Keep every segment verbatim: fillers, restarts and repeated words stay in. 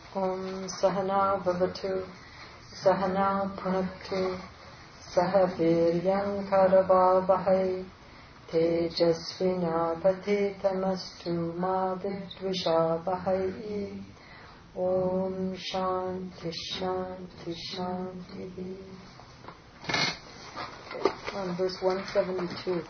Om Sahana Bhavatu Sahana Punaktu Saha Viryam Karavavahai Tejasvina Patitamastu Ma Vidvishavahai. Om Shanti Shanti Shanti. On verse one seventy-two.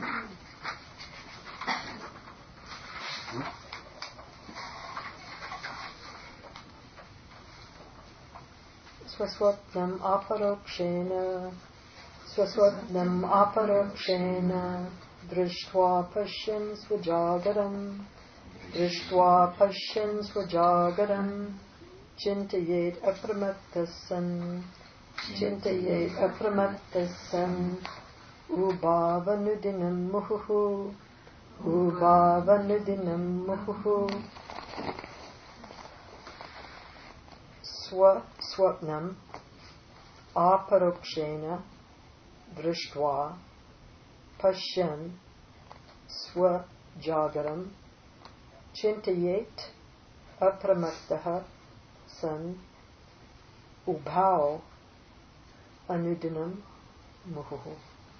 Swaswapnam aparokshena Swaswapnam aparokshena Drishtva pashyan svajagaram Drishtva pashyan svajagaram Chintayet apramattasam Chintayet apramattasam Ubhavanudinam muhuhu Ubhavanudinam muhuhu. Swa swapnam aparokshena drishtva pashyan swajagaram chintayet apramattaha san ubhao anudinam muhuhu.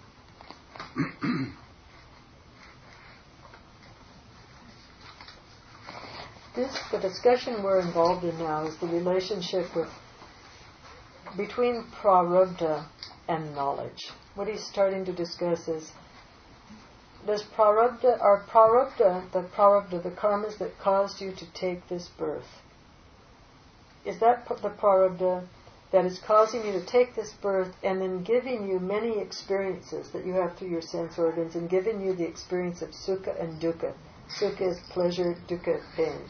This, the discussion we're involved in now is the relationship with, between prarabdha and knowledge. What he's starting to discuss is, does prarabdha, are prarabdha, the prarabdha, the karmas that caused you to take this birth, is that the prarabdha that is causing you to take this birth and then giving you many experiences that you have through your sense organs and giving you the experience of sukha and dukkha? Sukha is pleasure, dukkha is pain.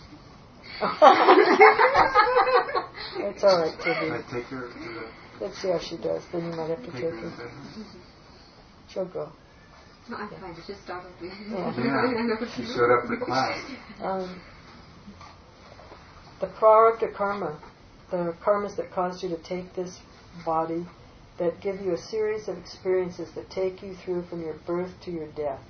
It's alright, Tibi. I take her to the... Let's see how she does. Then you might have to take, take her. her. She'll go. No, I'm fine. Just start with me. Yeah. Yeah. She showed up for class. Um, the prarabdha karma, the karmas that caused you to take this body, that give you a series of experiences that take you through from your birth to your death.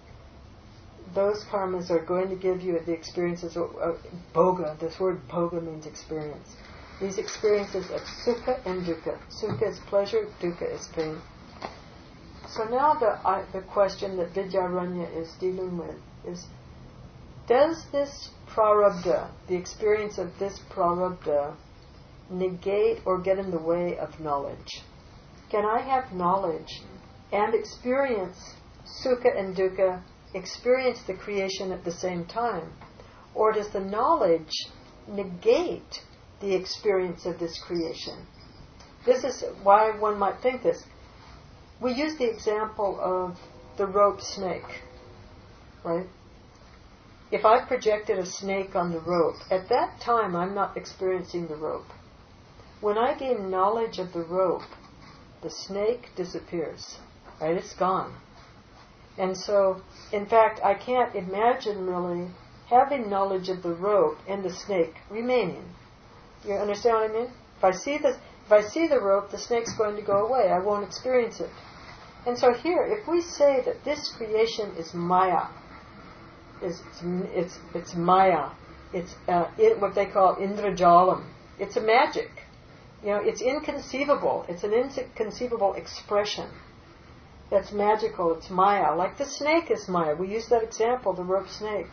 Those karmas are going to give you the experiences of, of bhoga. This word bhoga means experience. These experiences of sukha and dukkha. Sukha is pleasure, dukkha is pain. So now the uh, the question that Vidyaranya is dealing with is, does this prarabdha, the experience of this prarabdha, negate or get in the way of knowledge? Can I have knowledge and experience sukha and dukkha, experience the creation at the same time? Or does the knowledge negate the experience of this creation? This is why one might think this. We use the example of the rope snake, right? If I projected a snake on the rope, at that time I'm not experiencing the rope. When I gain knowledge of the rope, the snake disappears, right? It's gone. And so, in fact, I can't imagine really having knowledge of the rope and the snake remaining. You understand what I mean? If I see the if I see the rope, the snake's going to go away. I won't experience it. And so here, if we say that this creation is Maya, is it's it's, it's Maya, it's uh, it, what they call Indrajalam. It's a magic. You know, it's inconceivable. It's an inconceivable expression. That's magical. It's Maya. Like the snake is Maya. We use that example, the rope snake.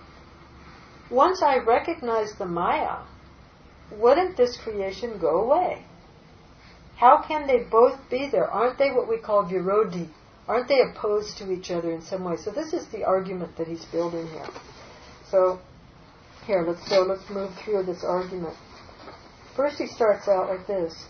Once I recognize the Maya, wouldn't this creation go away? How can they both be there? Aren't they what we call virodhi? Aren't they opposed to each other in some way? So this is the argument that he's building here. So here, let's go. Let's move through this argument. First, he starts out like this: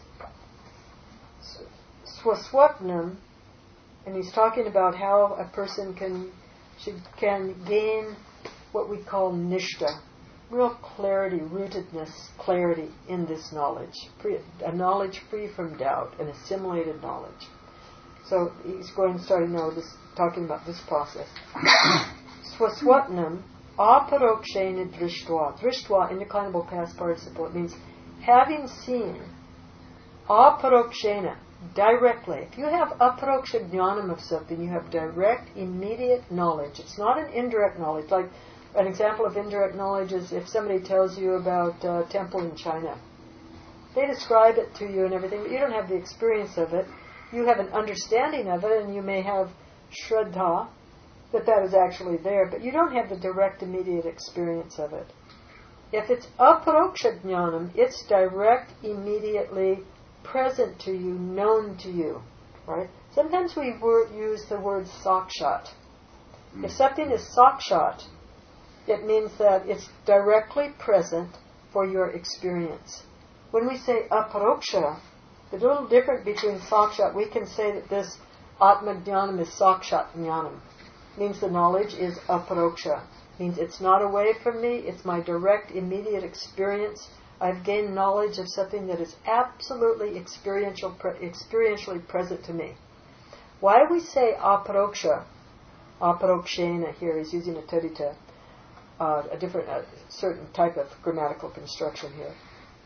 Swaswapnam. And he's talking about how a person can should, can gain what we call nishta, real clarity, rootedness, clarity in this knowledge, free, a knowledge free from doubt, an assimilated knowledge. So he's going starting now this talking about this process. Swaswapnam aparokshena drishtva. Drishtva, indeclinable past participle. It means having seen. Aparokshena. Directly. If you have aparoksha jnanam of something, you have direct, immediate knowledge. It's not an indirect knowledge. Like an example of indirect knowledge is if somebody tells you about a temple in China. They describe it to you and everything, but you don't have the experience of it. You have an understanding of it, and you may have shraddha, that that is actually there, but you don't have the direct, immediate experience of it. If it's aparoksha jnanam, it's direct, immediately present to you, known to you. Right? Sometimes we wor- use the word sakshat. If something is sakshat, it means that it's directly present for your experience. When we say aparoksha, it's a little different between sakshat. We can say that this atma jnanam is sakshat jnanam. Means the knowledge is aparoksha. Means it's not away from me, it's my direct, immediate experience. I've gained knowledge of something that is absolutely experiential, pre- experientially present to me. Why we say aparoksha, aparokshena here, he's using a tadita, uh, a different, uh, certain type of grammatical construction here.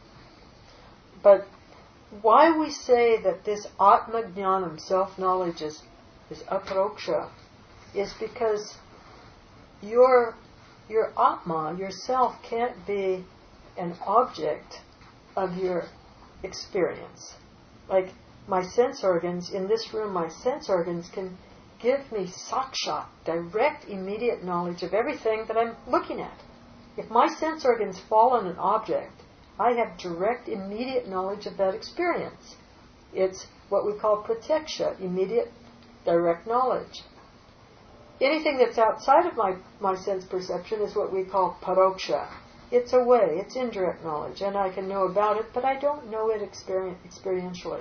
But why we say that this atma jnanam, self-knowledge, is, is aparoksha, is because your your atma, yourself, can't be an object of your experience. Like my sense organs, in this room, my sense organs can give me sakshat, direct, immediate knowledge of everything that I'm looking at. If my sense organs fall on an object, I have direct, immediate knowledge of that experience. It's what we call pratyaksha, immediate, direct knowledge. Anything that's outside of my, my sense perception is what we call paroksha. It's a way, it's indirect knowledge, and I can know about it, but I don't know it experi- experientially.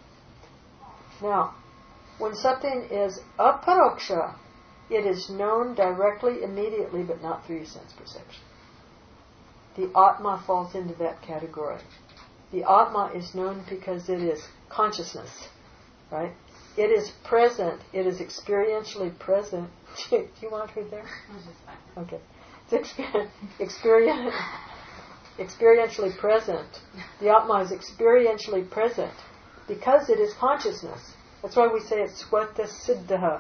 Now, when something is aparoksha, it is known directly, immediately, but not through your sense perception. The atma falls into that category. The atma is known because it is consciousness, right? It is present. It is experientially present. Do you want her there? Okay. It's exper- experience, experientially present. The Atma is experientially present because it is consciousness. That's why we say it's swata siddha.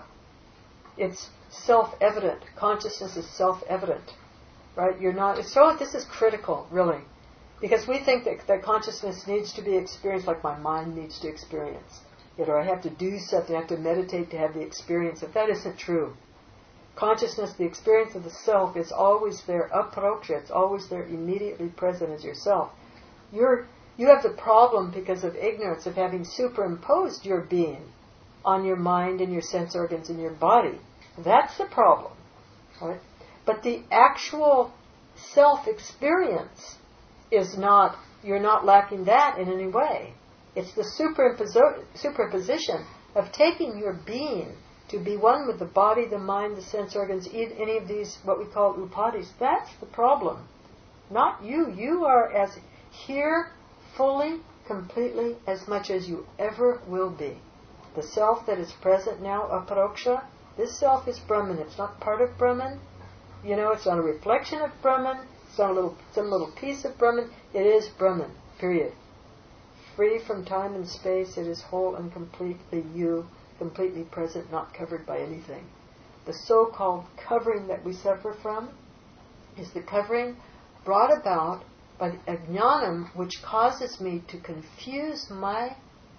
It's self-evident. Consciousness is self-evident. Right? You're not. So this is critical, really. Because we think that, that consciousness needs to be experienced like my mind needs to experience. It, or I have to do something, I have to meditate to have the experience. If that isn't true, consciousness, the experience of the self, is always there, aparoksha, it's always there, immediately present as yourself. You're, you have the problem because of ignorance of having superimposed your being on your mind and your sense organs and your body. That's the problem. Right? But the actual self-experience is not, you're not lacking that in any way. It's the superimposi- superposition of taking your being to be one with the body, the mind, the sense organs, any of these, what we call upadhis. That's the problem. Not you. You are as here fully, completely, as much as you ever will be. The self that is present now, aparoksha, this self is Brahman. It's not part of Brahman. You know, it's not a reflection of Brahman. It's not a little, some little piece of Brahman. It is Brahman, period. Free from time and space, it is whole and completely you, completely present, not covered by anything. The so-called covering that we suffer from is the covering brought about by the ajnanam, which causes me to confuse my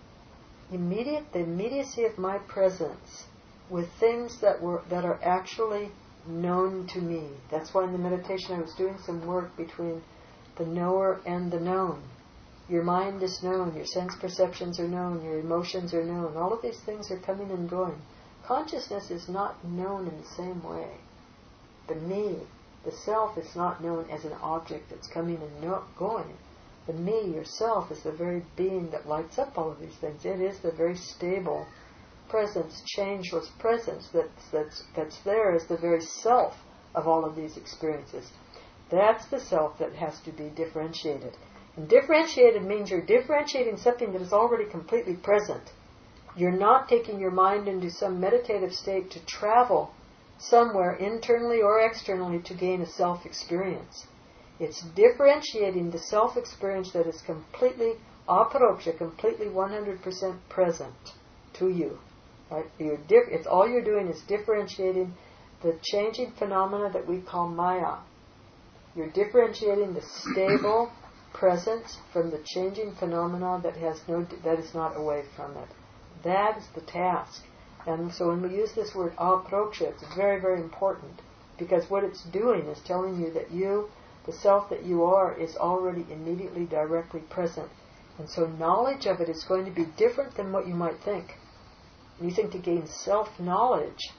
immediate, the immediacy of my presence with things that were that are actually known to me. That's why in the meditation I was doing some work between the knower and the known. Your mind is known, your sense perceptions are known, your emotions are known. All of these things are coming and going. Consciousness is not known in the same way. The me, the self, is not known as an object that's coming and no- going. The me, yourself, is the very being that lights up all of these things. It is the very stable presence, changeless presence that's, that's, that's there as the very self of all of these experiences. That's the self that has to be differentiated. And differentiated means you're differentiating something that is already completely present. You're not taking your mind into some meditative state to travel somewhere internally or externally to gain a self-experience. It's differentiating the self-experience that is completely aparoksha, completely one hundred percent present to you. Right? You're diff- it's all you're doing is differentiating the changing phenomena that we call Maya. You're differentiating the stable presence from the changing phenomena that has no, that is not away from it. That is the task. And so when we use this word aproksha, it's very, very important, because what it's doing is telling you that you, the self that you are, is already immediately, directly present. And so knowledge of it is going to be different than what you might think. You think to gain self-knowledge.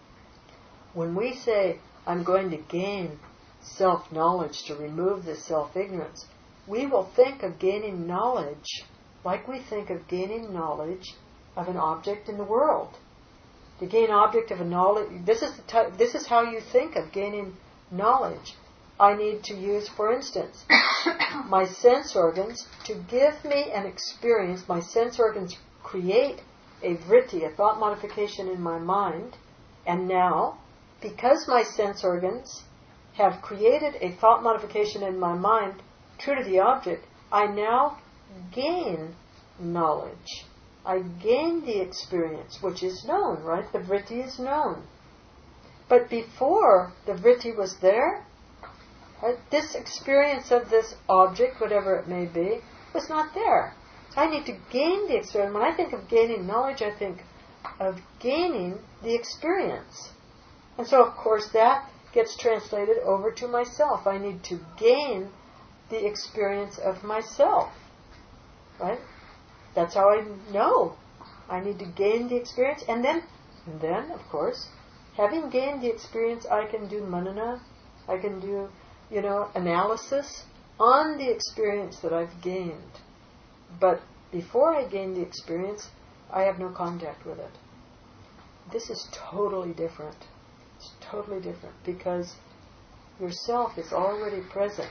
When we say, I'm going to gain self-knowledge to remove this self-ignorance, we will think of gaining knowledge like we think of gaining knowledge of an object in the world. To gain object of a knowledge, this is the ty- this is how you think of gaining knowledge. I need to use, for instance, my sense organs to give me an experience. My sense organs create a vritti, a thought modification in my mind, and now, because my sense organs have created a thought modification in my mind true to the object, I now gain knowledge. I gain the experience, which is known, right? The vritti is known. But before the vritti was there, right, this experience of this object, whatever it may be, was not there. So I need to gain the experience. When I think of gaining knowledge, I think of gaining the experience. And so, of course, that gets translated over to myself. I need to gain the experience of myself. Right? That's how I know. I need to gain the experience. And then, and then, of course, having gained the experience, I can do manana. I can do, you know, analysis on the experience that I've gained. But before I gain the experience, I have no contact with it. This is totally different. It's totally different because yourself is already present.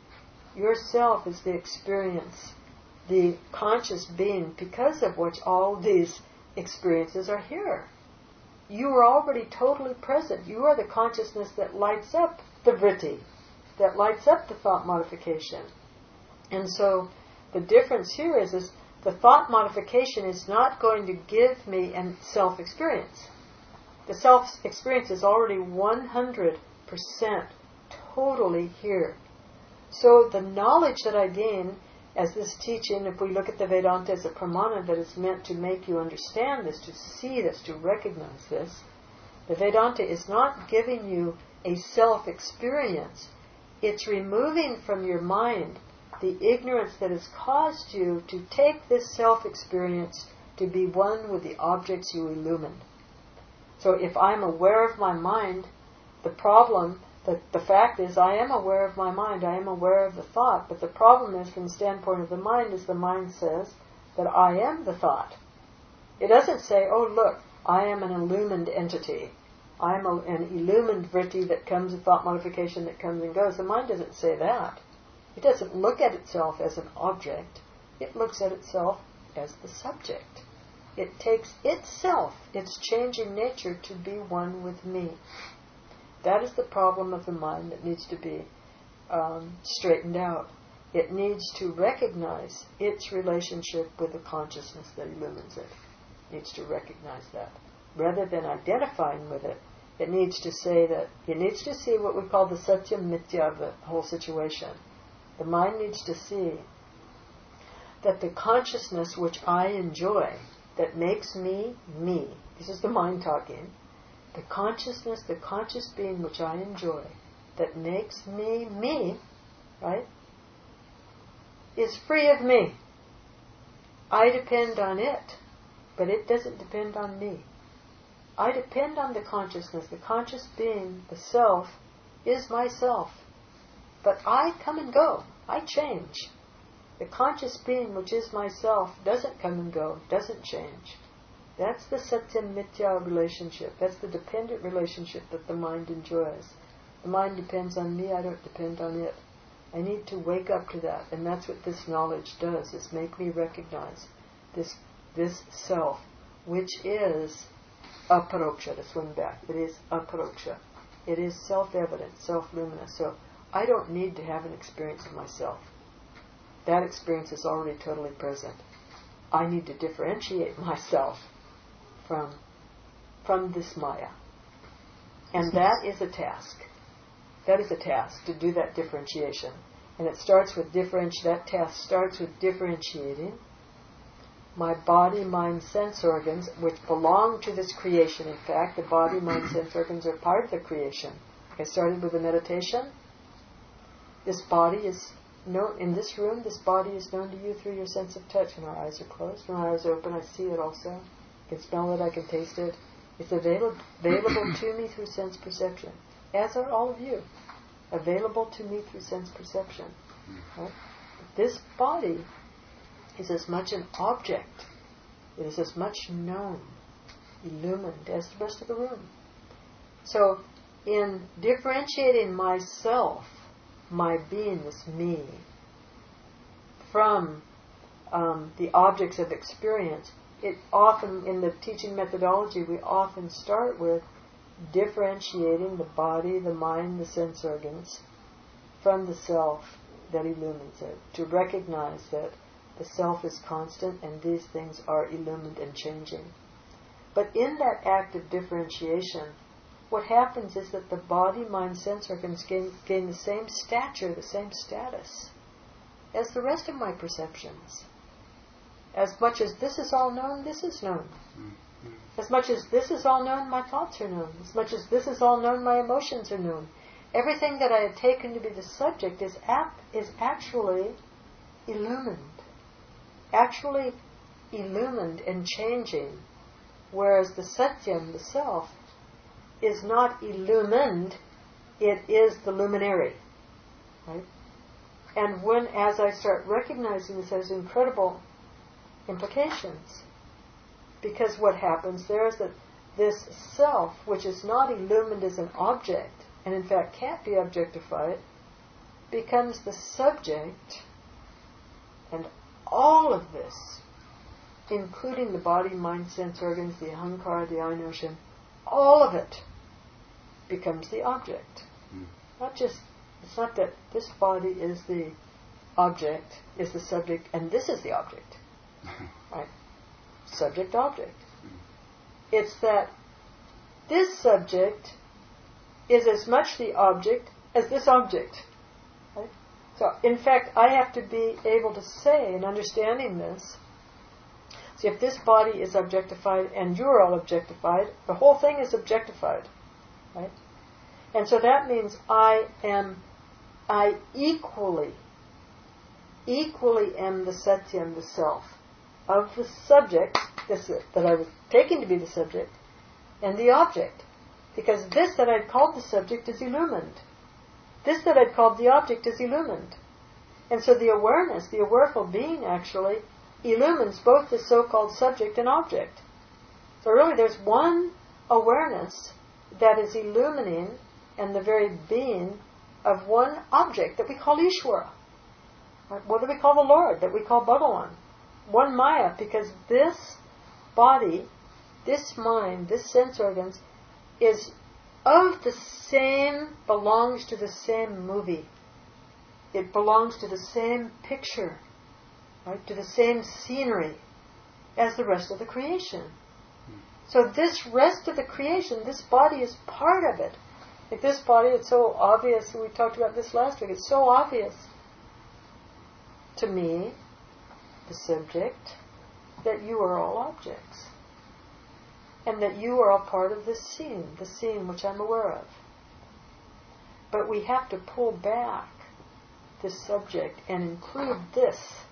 Yourself is the experience, the conscious being, because of which all these experiences are here. You are already totally present. You are the consciousness that lights up the vritti, that lights up the thought modification. And so the difference here is, is the thought modification is not going to give me a self-experience. The self-experience is already one hundred percent totally here. So the knowledge that I gain as this teaching, if we look at the Vedanta as a pramana that is meant to make you understand this, to see this, to recognize this, the Vedanta is not giving you a self-experience. It's removing from your mind the ignorance that has caused you to take this self-experience to be one with the objects you illumined. So if I'm aware of my mind, the problem, the, the fact is I am aware of my mind, I am aware of the thought, but the problem is from the standpoint of the mind is the mind says that I am the thought. It doesn't say, oh look, I am an illumined entity. I am a, an illumined vritti that comes, a thought modification that comes and goes. The mind doesn't say that. It doesn't look at itself as an object. It looks at itself as the subject. It takes itself, its changing nature, to be one with me. That is the problem of the mind that needs to be um, straightened out. It needs to recognize its relationship with the consciousness that illumines it. It needs to recognize that. Rather than identifying with it, it needs to say that, it needs to see what we call the satyam mithya of the whole situation. The mind needs to see that the consciousness which I enjoy, that makes me me, this is the mind talking, the consciousness, the conscious being which I enjoy, that makes me me, right, is free of me. I depend on it, but it doesn't depend on me. I depend on the consciousness. The conscious being, the self, is myself. But I come and go. I change. The conscious being, which is myself, doesn't come and go, doesn't change. That's the satyam mithya relationship. That's the dependent relationship that the mind enjoys. The mind depends on me, I don't depend on it. I need to wake up to that, and that's what this knowledge does, is make me recognize this this self, which is aparoksha, to swing back. It is aparoksha. It is self-evident, self-luminous. So I don't need to have an experience of myself. That experience is already totally present. I need to differentiate myself from from this Maya. And that is a task. That is a task, to do that differentiation. And it starts with differenti- that task starts with differentiating my body, mind, sense organs, which belong to this creation. In fact, the body, mind, sense organs are part of the creation. I started with the meditation. This body is known, in this room, this body is known to you through your sense of touch. When our eyes are closed, when our eyes are open, I see it also. I can smell it, I can taste it. It's available, available to me through sense perception, as are all of you. Available to me through sense perception. Right? This body is as much an object, it is as much known, illumined as the rest of the room. So, in differentiating myself, my beingness, me, from um, the objects of experience, it often, in the teaching methodology, we often start with differentiating the body, the mind, the sense organs from the self that illumines it, to recognize that the self is constant and these things are illumined and changing. But in that act of differentiation, what happens is that the body, mind, sense organs gain, gain the same stature, the same status as the rest of my perceptions. As much as this is all known, this is known. As much as this is all known, my thoughts are known. As much as this is all known, my emotions are known. Everything that I have taken to be the subject is ap- is actually illumined. Actually illumined and changing. Whereas the Satyam, the self, is not illumined, it is the luminary. Right? And when, as I start recognizing this, has incredible implications. Because what happens there is that this self, which is not illumined as an object, and in fact can't be objectified, becomes the subject, and all of this, including the body, mind, sense organs, the ahankara, the I notion, all of it becomes the object. Mm. Not just, it's not that this body is the object, is the subject, and this is the object. Right? Subject, object. Mm. It's that this subject is as much the object as this object. Right? So, in fact, I have to be able to say, in understanding this, so if this body is objectified and you're all objectified, the whole thing is objectified. Right? And so that means I am, I equally, equally am the Satyam, the self, of the subject, this that I was taking to be the subject, and the object. Because this that I'd called the subject is illumined. This that I'd called the object is illumined. And so the awareness, the awareful being actually, illumines both the so-called subject and object. So really there's one awareness that is illumining and the very being of one object that we call Ishvara. Right? What do we call the Lord? That we call Bhagavan. One Maya, because this body, this mind, this sense organs, is of the same, belongs to the same movie. It belongs to the same picture, right? To the same scenery as the rest of the creation. So this rest of the creation, this body is part of it. Like this body, it's so obvious, we talked about this last week, it's so obvious to me, the subject, that you are all objects. And that you are all part of this scene, the scene which I'm aware of. But we have to pull back this subject and include this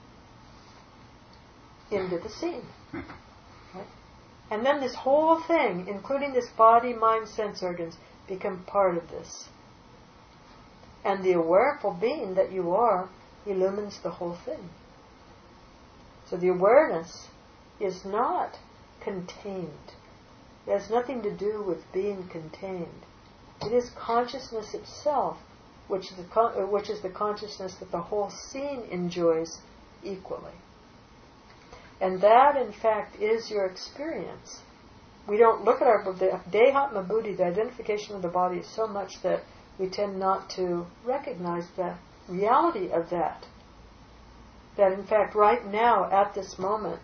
into the scene. Right? And then this whole thing, including this body, mind, sense organs, become part of this. And the awareful being that you are illumines the whole thing. So the awareness is not contained. It has nothing to do with being contained. It is consciousness itself, which is the con- which is the consciousness that the whole scene enjoys equally. And that, in fact, is your experience. We don't look at our the Dehatma Buddhi, the identification of the body, is so much that we tend not to recognize the reality of that. That, in fact, right now, at this moment,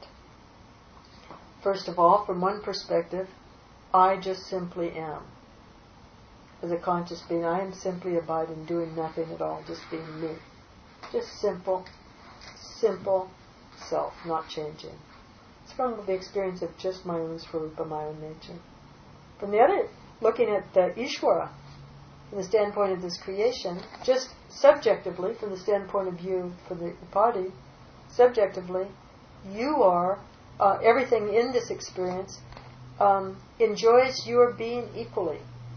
first of all, from one perspective, I just simply am. as a conscious being, I am simply abiding, doing nothing at all, just being me. Just simple, simple self, not changing. It's from the experience of just my own swarupa, my own nature. From the other, looking at the Ishvara, from the standpoint of this creation, just subjectively, from the standpoint of view for the body, subjectively, you are, uh, everything in this experience um, enjoys your being equally.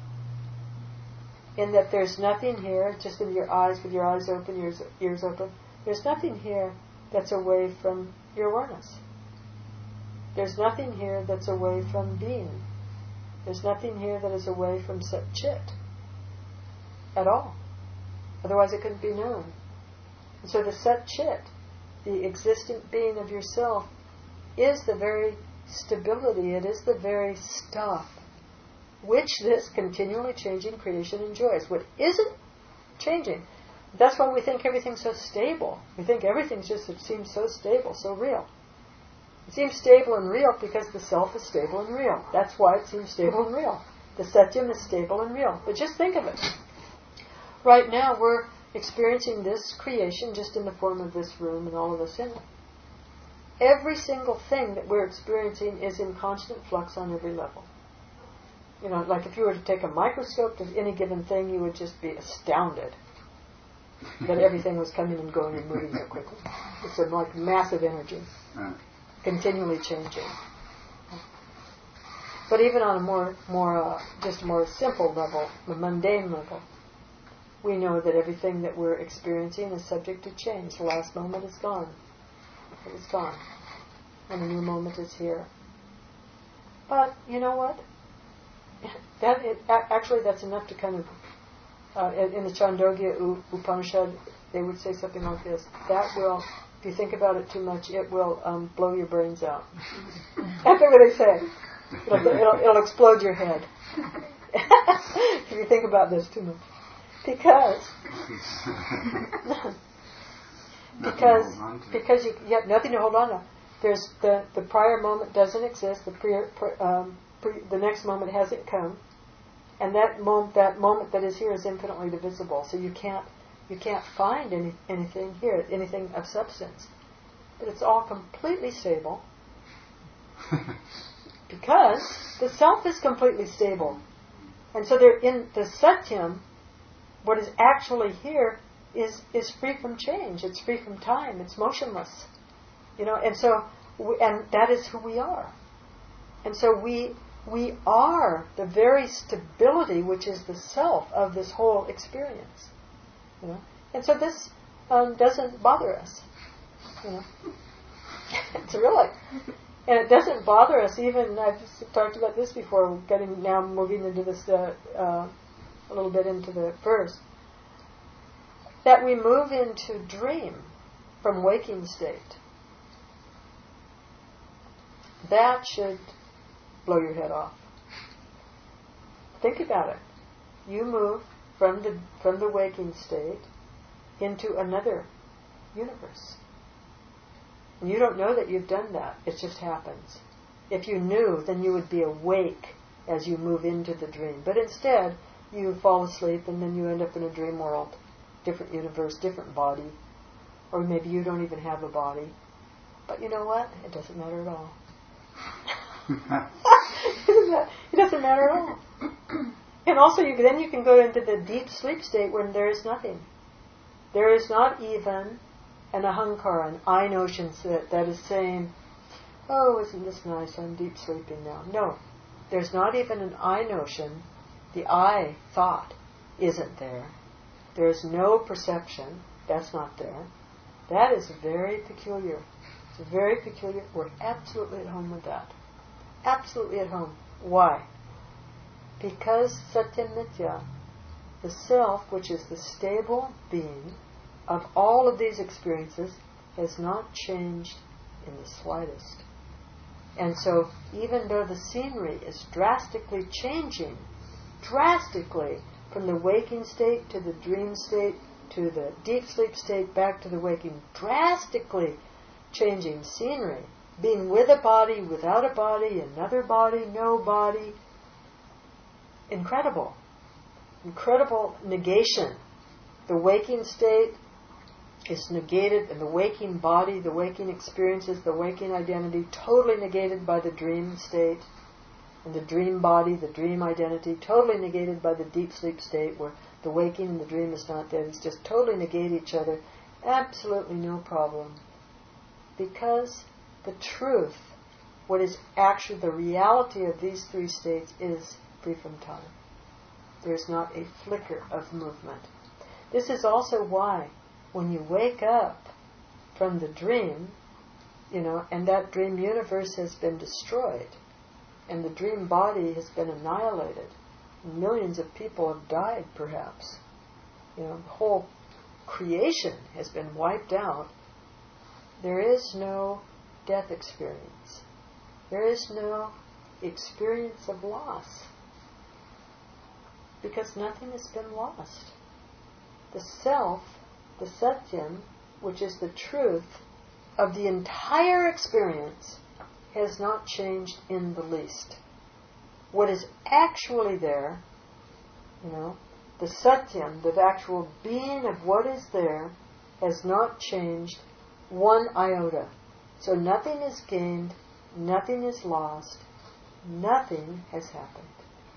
In that there's nothing here, just with your eyes, with your eyes open, your ears open, there's nothing here that's away from your awareness. There's nothing here that's away from being. There's nothing here that is away from Sat Chit at all. Otherwise it couldn't be known. And so the Sat Chit, the existent being of yourself, is the very stability, it is the very stuff which this continually changing creation enjoys. What isn't changing, that's why we think everything's so stable. We think everything's just, it seems so stable, so real. It seems stable and real because the self is stable and real. That's why it seems stable and real. The Satyam is stable and real. But just think of it. Right now we're experiencing this creation just in the form of this room and all of us in it. Every single thing that we're experiencing is in constant flux on every level. You know, like if you were to take a microscope to any given thing, you would just be astounded that everything was coming and going and moving so quickly. It's a, like massive energy, continually changing. But even on a more, more, uh, just more simple level, the mundane level, we know that everything that we're experiencing is subject to change. The last moment is gone. It is gone. And a new moment is here. But, you know what? That it, actually, that's enough to kind of, uh, in the Chandogya Upanishad, they would say something like this. That will, if you think about it too much, it will um, blow your brains out. That's what they say. It'll, it'll, it'll explode your head. If you think about this too much. Because, because, because you, you have nothing to hold on to. There's the, the prior moment doesn't exist. The pre, um, pre, the next moment hasn't come, and that moment that moment that is here is infinitely divisible. So you can't you can't find any anything here, anything of substance. But it's all completely stable because the self is completely stable, and so they're in the Satyam. What is actually here is is free from change. It's free from time. It's motionless. You know, and so, we, and that is who we are. And so we we are the very stability which is the self of this whole experience. You know, and so this um, doesn't bother us. You know, it's really, and it doesn't bother us even. I've talked about this before. We're getting now moving into this uh, uh, a little bit into the verse that we move into dream from waking state. That should blow your head off. Think about it. You move from the from the waking state into another universe. And you don't know that you've done that. It just happens. If you knew, then you would be awake as you move into the dream. But instead, you fall asleep and then you end up in a dream world. Different universe, different body. Or maybe you don't even have a body. But you know what? It doesn't matter at all. It doesn't matter at all. And also, you, then you can go into the deep sleep state when there is nothing. There is not even an ahankara, an I notion that, that is saying, oh, isn't this nice, I'm deep sleeping now. No, there's not even an I notion. The I thought isn't there. There's no perception. That's not there. That is very peculiar. It's very peculiar. We're absolutely at home with that. Absolutely at home. Why? Because Satyam Nitya, the self, which is the stable being of all of these experiences, has not changed in the slightest. And so, even though the scenery is drastically changing, drastically, from the waking state to the dream state to the deep sleep state back to the waking, drastically changing scenery, being with a body, without a body, another body, no body. Incredible. incredible negation. The waking state is negated, and the waking body, the waking experiences, the waking identity, totally negated by the dream state, and the dream body, the dream identity, totally negated by the deep sleep state, where the waking and the dream is not there. It's just totally negate each other. Absolutely no problem. Because the truth, what is actually the reality of these three states, is free from time. There's not a flicker of movement. This is also why when you wake up from the dream, you know, and that dream universe has been destroyed, and the dream body has been annihilated, and millions of people have died perhaps, you know, the whole creation has been wiped out, there is no death experience. There is no experience of loss. Because nothing has been lost. The self, the satyam, which is the truth of the entire experience, has not changed in the least. What is actually there, you know, the satyam, the actual being of what is there, has not changed one iota. So nothing is gained, nothing is lost, nothing has happened.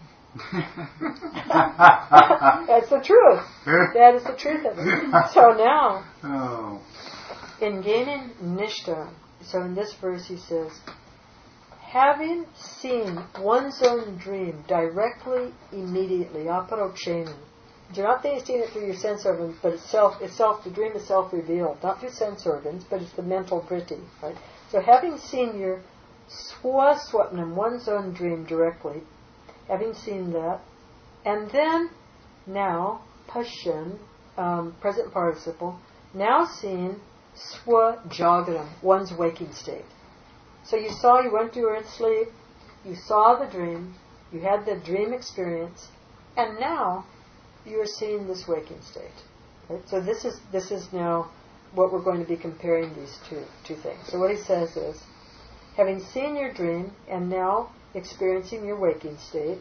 That's the truth. That is the truth of it. So now, oh. in gaining nishta, so in this verse he says, having seen one's own dream directly, immediately, aparokshena. Do not think seeing it through your sense organs, but itself, itself, the dream is self-revealed, not through sense organs, but it's the mental vritti, right? So having seen your swaswapnam, one's own dream directly, having seen that, and then now, pashyan, um, present participle, now seeing swajagaram, one's waking state. So you saw, you went to your sleep, you saw the dream, you had the dream experience, and now you are seeing this waking state. Right? So this is this is now what we're going to be comparing these two two things. So what he says is, having seen your dream and now experiencing your waking state,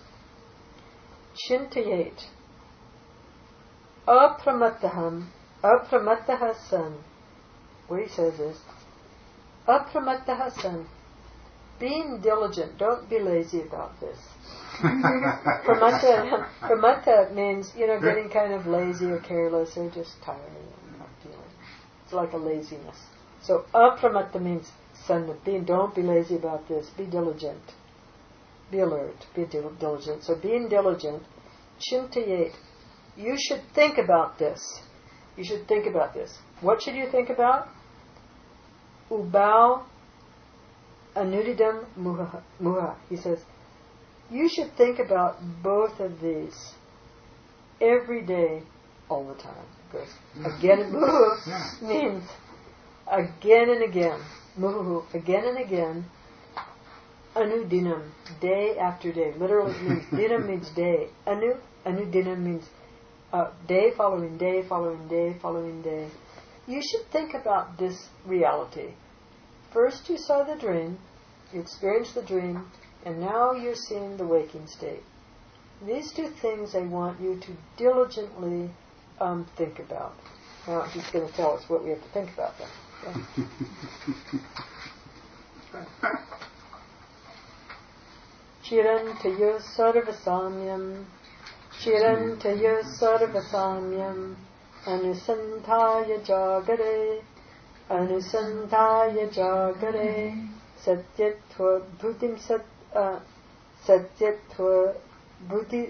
chintayet, apramattaham, apramattaha san. What he says is, apramattaha san, being diligent, don't be lazy about this. Pramata, pramata means, you know, getting kind of lazy or careless or just tired and not feeling. It's like a laziness. So apramatta means, son, being, don't be lazy about this. Be diligent. Be alert. Be diligent. So being diligent, chintayet, you should think about this. You should think about this. What should you think about? Ubau anudidam muha. muha. He says, you should think about both of these every day, all the time. Because again and muhu means again and again. Muhu, again and again. Anudinam, day after day. Literally it means, dinam means day. Anu, anudinam means uh, day following day, following day, following day. You should think about this reality. First you saw the dream, you experienced the dream, and now you're seeing the waking state. These two things I want you to diligently um, think about. Now he's going to tell us what we have to think about then. Yeah. Chirantaya sarvasamyam, chirantaya sarvasamyam, anusantaya jagare, anusantaya jagare, satyatva buddhim sat, uh, satyatva buddhi,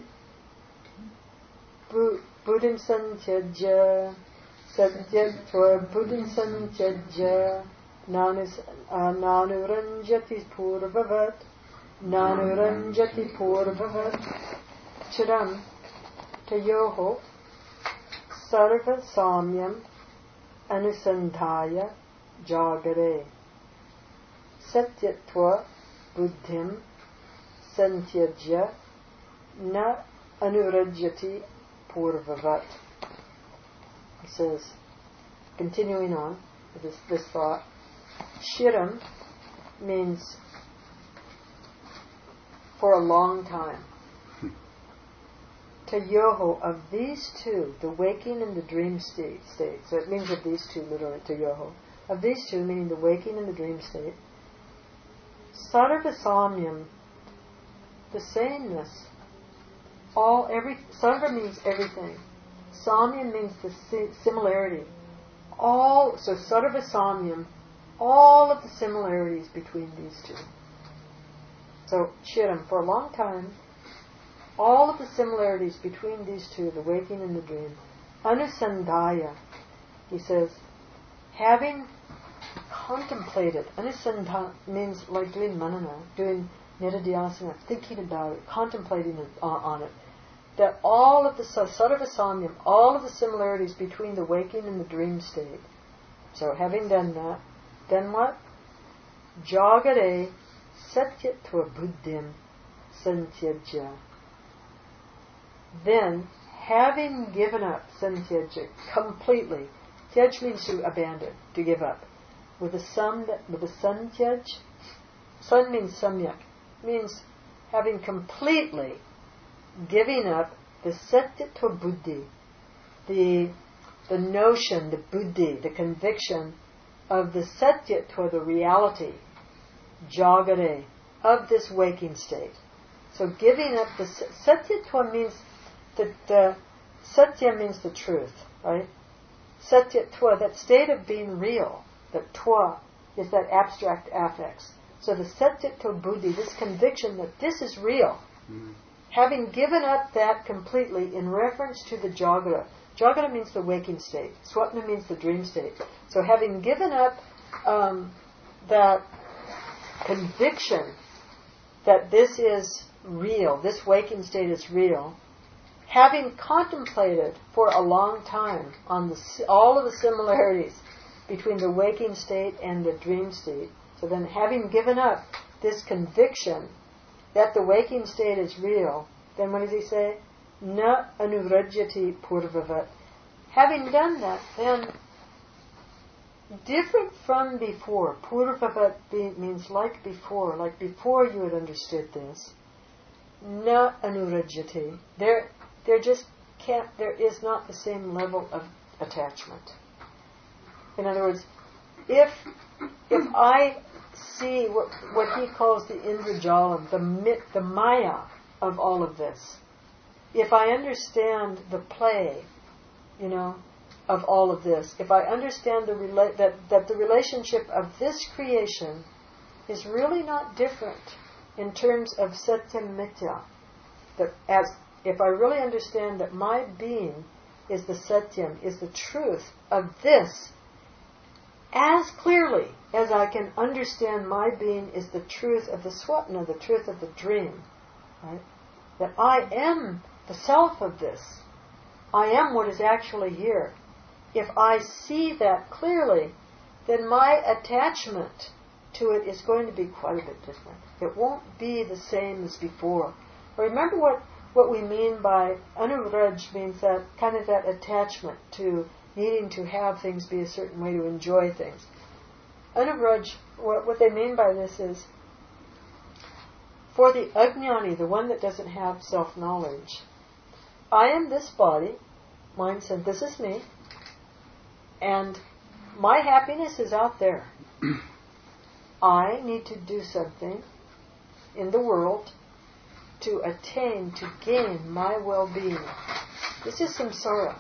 bu, buddhim santyajya, satyatva buddhim santyajya, nanus, uh, nanuranjati purvavat, nanuranjati purvavat, chiram tayoho sarva samyam anusandhaya jagare, satyatva buddhim santyajya na anurajyati purvavat. He says, continuing on with this, this thought, shiram means for a long time. tayoho, of these two, the waking and the dream state, state. So it means of these two, literally, tayoho. Of these two, meaning the waking and the dream state. Sarvasamyam, the sameness. All, every, sarva means everything. Samyam means the similarity. All, so sarvasamyam, all of the similarities between these two. So, Chiram, for a long time, all of the similarities between these two, the waking and the dream, anusandhaya, he says, having contemplated, anusandhaya means like doing manana, doing nididhyasana, thinking about it, contemplating it, uh, on it, that all of the sarvasamyam, all of the similarities between the waking and the dream state. So having done that, then what? Jagare satyatva buddhim santyajya. Then, having given up santyajya completely, tyaj means to abandon, to give up. With a sun, with a santyaj, sun means samyak, means having completely giving up the satyatva buddhi, the the notion, the buddhi, the conviction of the satyatva, the reality, jagare, of this waking state. So giving up the satyatva means that the satya means the truth, right? Satyatva, that state of being real, that tva is that abstract affects. So the satyatva buddhi, this conviction that this is real, mm-hmm. having given up that completely in reference to the jagara. Jagara means the waking state. Swapna means the dream state. So having given up um, that conviction that this is real, this waking state is real, having contemplated for a long time on the, all of the similarities between the waking state and the dream state, so then having given up this conviction that the waking state is real, then what does he say? Na anuvrajyati purvavat. Having done that, then different from before. Purvavat means like before, like before you had understood this. Na anurajyati. There, there just can't. There is not the same level of attachment. In other words, if if I see what what he calls the indrajalam, the mit, the maya of all of this, if I understand the play, you know, of all of this, if I understand the rela- that that the relationship of this creation is really not different in terms of satyam mitya, that as if I really understand that my being is the satyam, is the truth of this, as clearly as I can understand my being is the truth of the swapna, the truth of the dream, right? That I am the self of this. I am what is actually here. If I see that clearly, then my attachment to it is going to be quite a bit different. It won't be the same as before. Remember what, what we mean by anuvraj means that kind of that attachment to needing to have things be a certain way, to enjoy things. Anuvraj, what, what they mean by this is, for the ajnani, the one that doesn't have self-knowledge, I am this body, mind said, this is me, and my happiness is out there. I need to do something in the world to attain, to gain my well-being. This is samsara.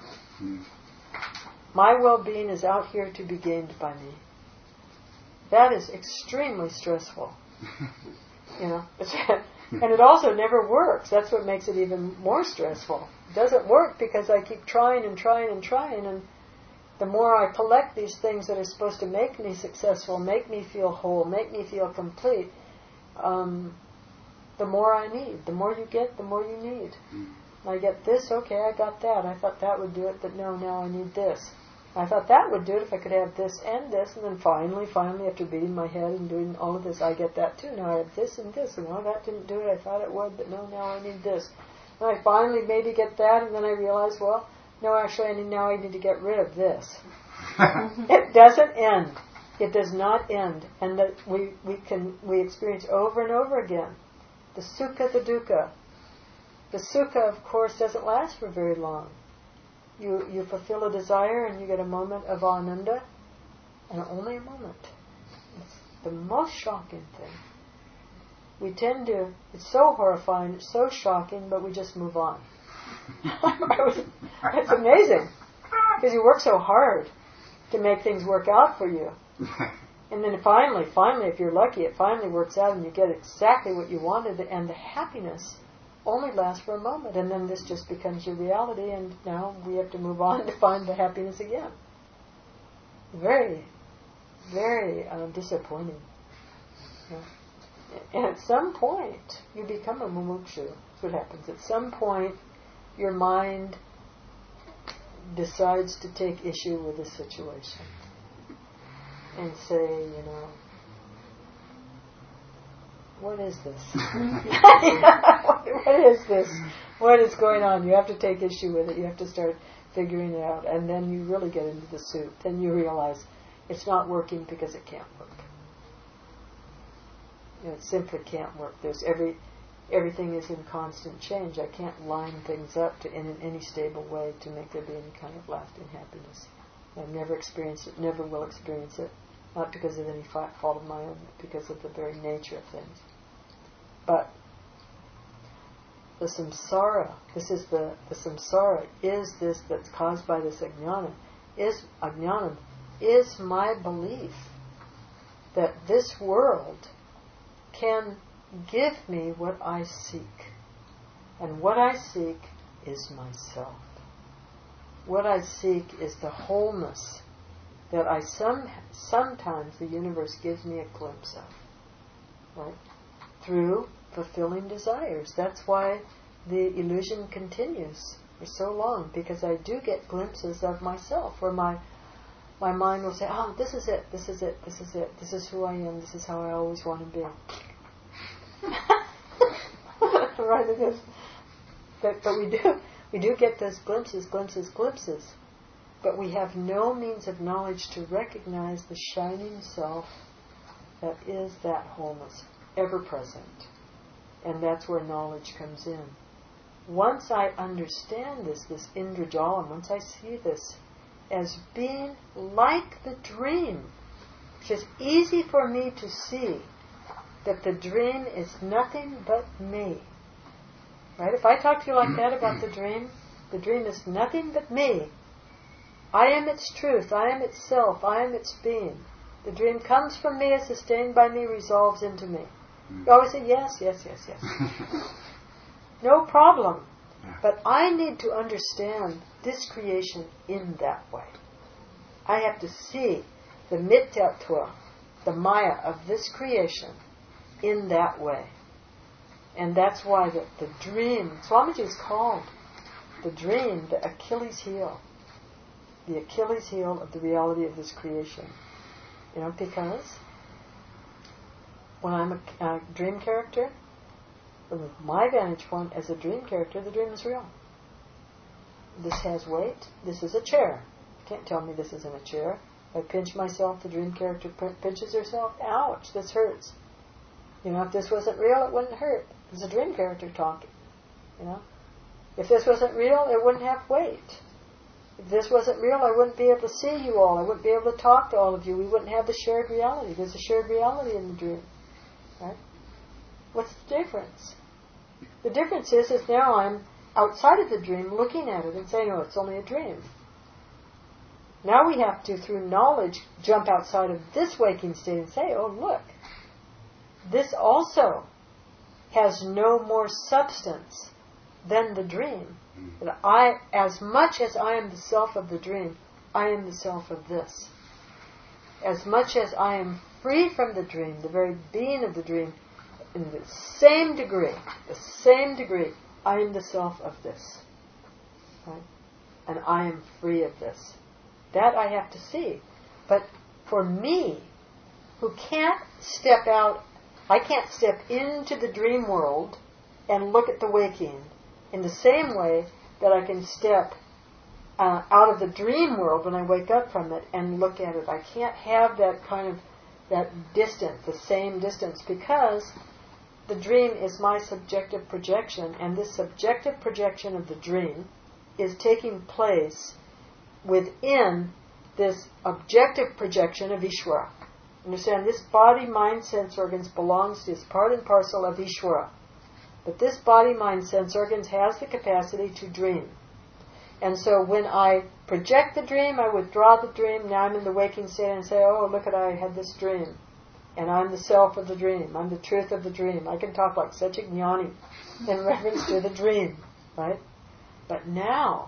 My well-being is out here to be gained by me. That is extremely stressful. You know, and it also never works. That's what makes it even more stressful. It doesn't work because I keep trying and trying and trying, and the more I collect these things that are supposed to make me successful, make me feel whole, make me feel complete, um, the more I need. The more you get, the more you need. I get this, okay, I got that. I thought that would do it, but no, now I need this. I thought that would do it if I could have this and this, and then finally, finally, after beating my head and doing all of this, I get that too. Now I have this and this, and no, that didn't do it. I thought it would, but no, now I need this. And I finally maybe get that, and then I realize, well, no, actually, I need, now I need to get rid of this. It doesn't end. It does not end, and that we we can we experience over and over again the sukha, the dukkha. The sukha, of course, doesn't last for very long. You you fulfill a desire and you get a moment of ananda, and only a moment. It's the most shocking thing. We tend to, it's so horrifying, it's so shocking, but we just move on. It's amazing. Because you work so hard to make things work out for you. And then finally, finally, if you're lucky, it finally works out and you get exactly what you wanted, and the happiness only lasts for a moment, and then this just becomes your reality, and now we have to move on to find the happiness again. Very, very uh, disappointing. Yeah. And at some point, you become a mumukshu. That's what happens. At some point, your mind decides to take issue with the situation and say, you know, what is this? what, what is this? What is going on? You have to take issue with it. You have to start figuring it out. And then you really get into the soup. Then you realize it's not working because it can't work. You know, it simply can't work. There's every everything is in constant change. I can't line things up to in any stable way to make there be any kind of lasting happiness. I've never experienced it, never will experience it, not because of any fault of my own, but because of the very nature of things. But the samsara, this is the, the samsara, is this that's caused by this ajnana, is ajnanam, is my belief that this world can give me what I seek. And what I seek is myself. What I seek is the wholeness that I some sometimes the universe gives me a glimpse of, right? Through fulfilling desires. That's why the illusion continues for so long, because I do get glimpses of myself, where my my mind will say, "Oh, this is it, this is it, this is it, this is who I am, this is how I always want to be." Right? It is. But, but we do we do get those glimpses, glimpses, glimpses. But we have no means of knowledge to recognize the shining self that is that wholeness, ever present. And that's where knowledge comes in. Once I understand this, this Indrajalam, once I see this as being like the dream, it's just easy for me to see that the dream is nothing but me. Right? If I talk to you like that about the dream, the dream is nothing but me. I am its truth, I am its self, I am its being. The dream comes from me, is sustained by me, resolves into me. You always say, yes, yes, yes, yes. No problem. But I need to understand this creation in that way. I have to see the mityatva, the maya of this creation in that way. And that's why the, the dream, Swamiji is called the dream, the Achilles heel. The Achilles heel of the reality of this creation. You know, because when I'm a, a dream character, from my vantage point as a dream character, the dream is real. This has weight. This is a chair. You can't tell me this isn't a chair. If I pinch myself, the dream character pinches herself. Ouch, this hurts. You know, if this wasn't real, it wouldn't hurt. It's a dream character talking. You know, if this wasn't real, it wouldn't have weight. If this wasn't real, I wouldn't be able to see you all. I wouldn't be able to talk to all of you. We wouldn't have the shared reality. There's a shared reality in the dream. Right? What's the difference? The difference is, is now I'm outside of the dream looking at it and saying, oh, it's only a dream. Now we have to, through knowledge, jump outside of this waking state and say, oh, look, this also has no more substance than the dream. That I, as much as I am the self of the dream, I am the self of this. As much as I am free from the dream, the very being of the dream, in the same degree, the same degree, I am the self of this. Right? And I am free of this. That I have to see. But for me, who can't step out, I can't step into the dream world and look at the waking in the same way that I can step uh, out of the dream world when I wake up from it and look at it. I can't have that kind of, that distance, the same distance, because the dream is my subjective projection, and this subjective projection of the dream is taking place within this objective projection of Ishvara. Understand, this body, mind, sense organs belongs to, is part and parcel of Ishvara. But this body, mind, sense organs has the capacity to dream. And so when I project the dream, I withdraw the dream, now I'm in the waking state and say, oh, look at, I had this dream. And I'm the self of the dream. I'm the truth of the dream. I can talk like such a jnani in reference to the dream, right? But now,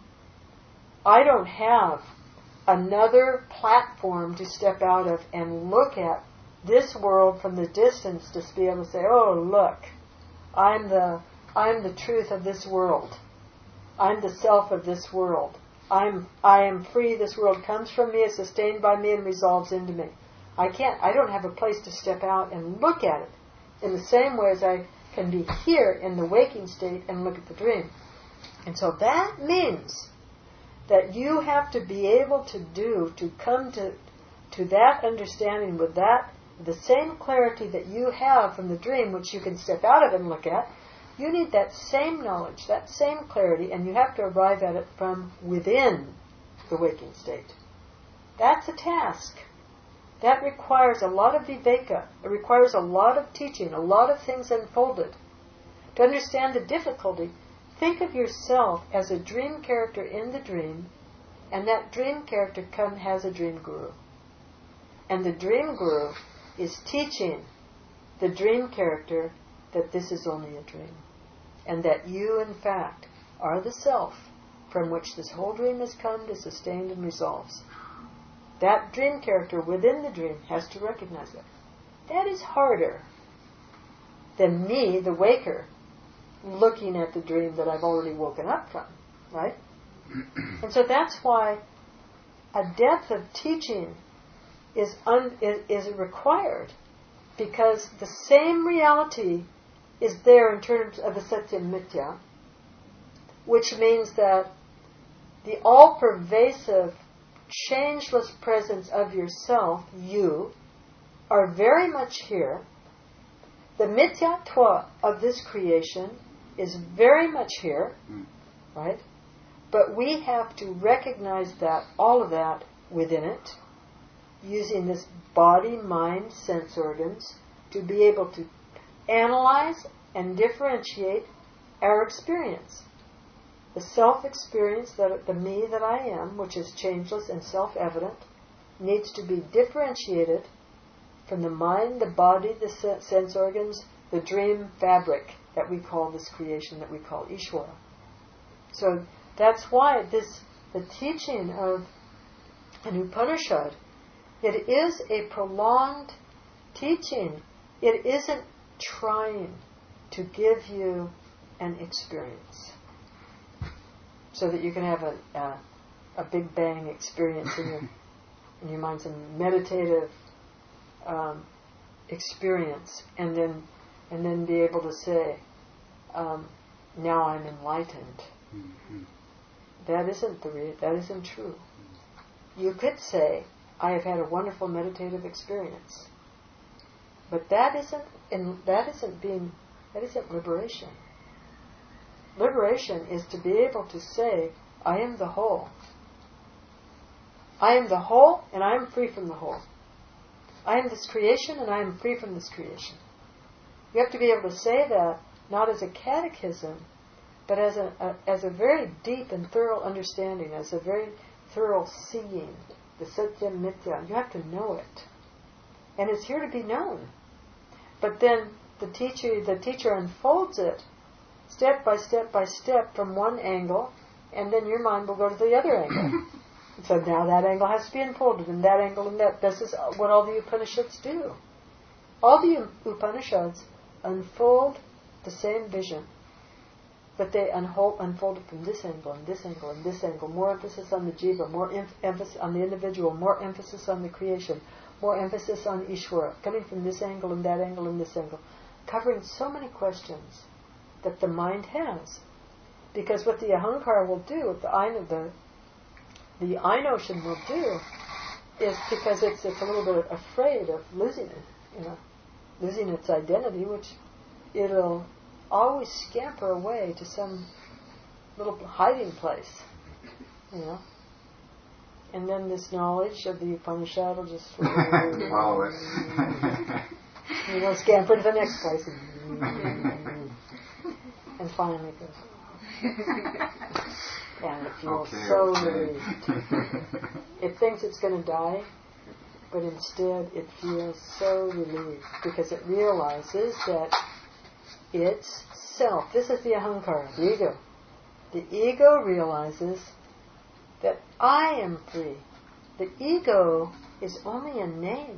I don't have another platform to step out of and look at this world from the distance to be able to say, oh, look, I'm the I'm the truth of this world. I'm the self of this world. I'm I am free. This world comes from me, is sustained by me, and resolves into me. I can't. I don't have a place to step out and look at it in the same way as I can be here in the waking state and look at the dream. And so that means that you have to be able to do, to come to to that understanding with that, the same clarity that you have from the dream, which you can step out of and look at. You need that same knowledge, that same clarity, and you have to arrive at it from within the waking state. That's a task. That requires a lot of viveka. It requires a lot of teaching, a lot of things unfolded. To understand the difficulty, think of yourself as a dream character in the dream, and that dream character come, has a dream guru. And the dream guru is teaching the dream character that this is only a dream, and that you, in fact, are the self from which this whole dream has come to sustain and resolves. That dream character within the dream has to recognize it. That is harder than me, the waker, looking at the dream that I've already woken up from, right? And so that's why a depth of teaching is, un, is, is required, because the same reality is there in terms of the Satyam Mithya, which means that the all-pervasive, changeless presence of yourself, you, are very much here. The Mithyatva of this creation is very much here, right? But we have to recognize that, all of that within it, using this body, mind, sense organs, to be able to analyze and differentiate our experience. The self-experience, that the me that I am, which is changeless and self-evident, needs to be differentiated from the mind, the body, the sense organs, the dream fabric that we call this creation, that we call Ishvara. So that's why this, the teaching of an Upanishad, it is a prolonged teaching. It isn't trying to give you an experience so that you can have a a, a big bang experience in your in your mind, some meditative um, experience, and then and then be able to say, um, now I'm enlightened. Mm-hmm. That isn't the re- that isn't true. You could say, I have had a wonderful meditative experience, but that isn't in, that isn't being that isn't liberation. Liberation is to be able to say, I am the whole. I am the whole, and I am free from the whole. I am this creation, and I am free from this creation. You have to be able to say that not as a catechism, but as a, a as a very deep and thorough understanding, as a very thorough seeing, the Satyam Mithya. You have to know it, and it's here to be known. But then the teacher, the teacher unfolds it step by step by step from one angle, and then your mind will go to the other angle. So now that angle has to be unfolded, and that angle, and that. This is what all the Upanishads do. All the Upanishads unfold the same vision, but they unfold, unfold it from this angle, and this angle, and this angle. More emphasis on the jiva, more em- emphasis on the individual, more emphasis on the creation, more emphasis on Ishvara, coming from this angle, and that angle, and this angle, covering so many questions that the mind has. Because what the ahankara will do, what the I, the the I notion will do, is because it's it's a little bit afraid of losing it, you know, losing its identity, which it'll always scamper away to some little hiding place, you know. And then this knowledge of the Upanishad will just follow it. You know, scamper to the next place, and finally it goes. And it feels okay, so okay. relieved. It thinks it's going to die, but instead it feels so relieved because it realizes that it's self. This is the ahankara, the ego. The ego realizes that I am free. The ego is only a name.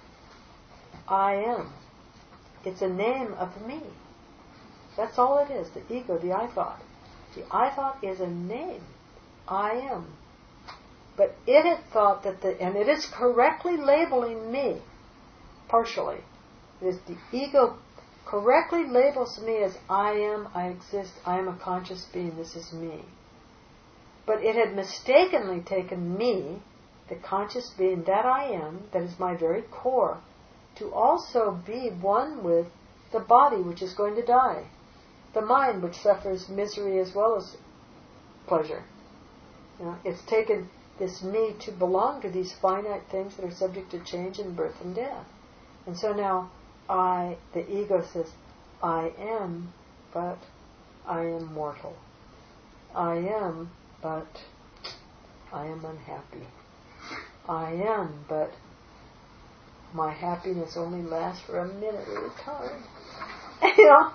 I am. It's a name of me. That's all it is, the ego, the I thought. The I thought is a name. I am. But it had thought that the, and it is correctly labeling me, partially. It is the ego correctly labels me as I am, I exist, I am a conscious being, this is me. But it had mistakenly taken me, the conscious being that I am, that is my very core, to also be one with the body which is going to die, the mind which suffers misery as well as pleasure. You know, it's taken this me to belong to these finite things that are subject to change and birth and death. And so now I, the ego says, I am, but I am mortal. I am, but I am unhappy. I am, but my happiness only lasts for a minute at a time. You know?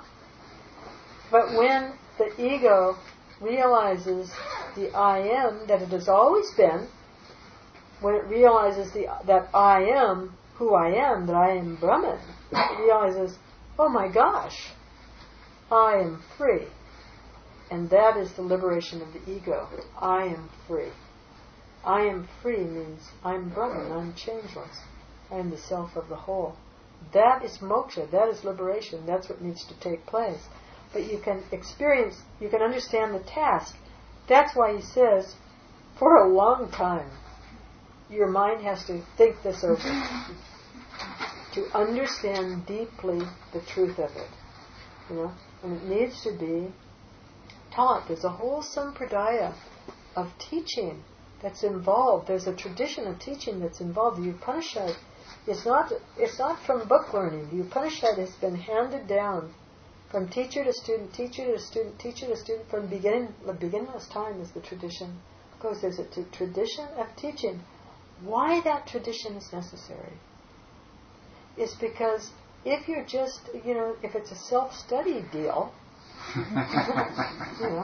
But when the ego realizes the I am that it has always been, when it realizes the, that I am who I am, that I am Brahman, it realizes, oh my gosh, I am free. And that is the liberation of the ego. I am free. I am free means I'm Brahman, I'm changeless. I am the self of the whole. That is moksha, that is liberation, that's what needs to take place. But you can experience, you can understand the task. That's why he says, for a long time, your mind has to think this over. To understand deeply the truth of it. You know, and it needs to be taught. There's a whole sampradaya of teaching that's involved. There's a tradition of teaching that's involved. The Upanishad is not, it's not from book learning. The Upanishad has been handed down from teacher to student, teacher to student, teacher to student, from beginning, the beginningless time, as the tradition goes. There's a t- tradition of teaching. Why that tradition is necessary is because if you're just, you know, if it's a self-study deal, you know,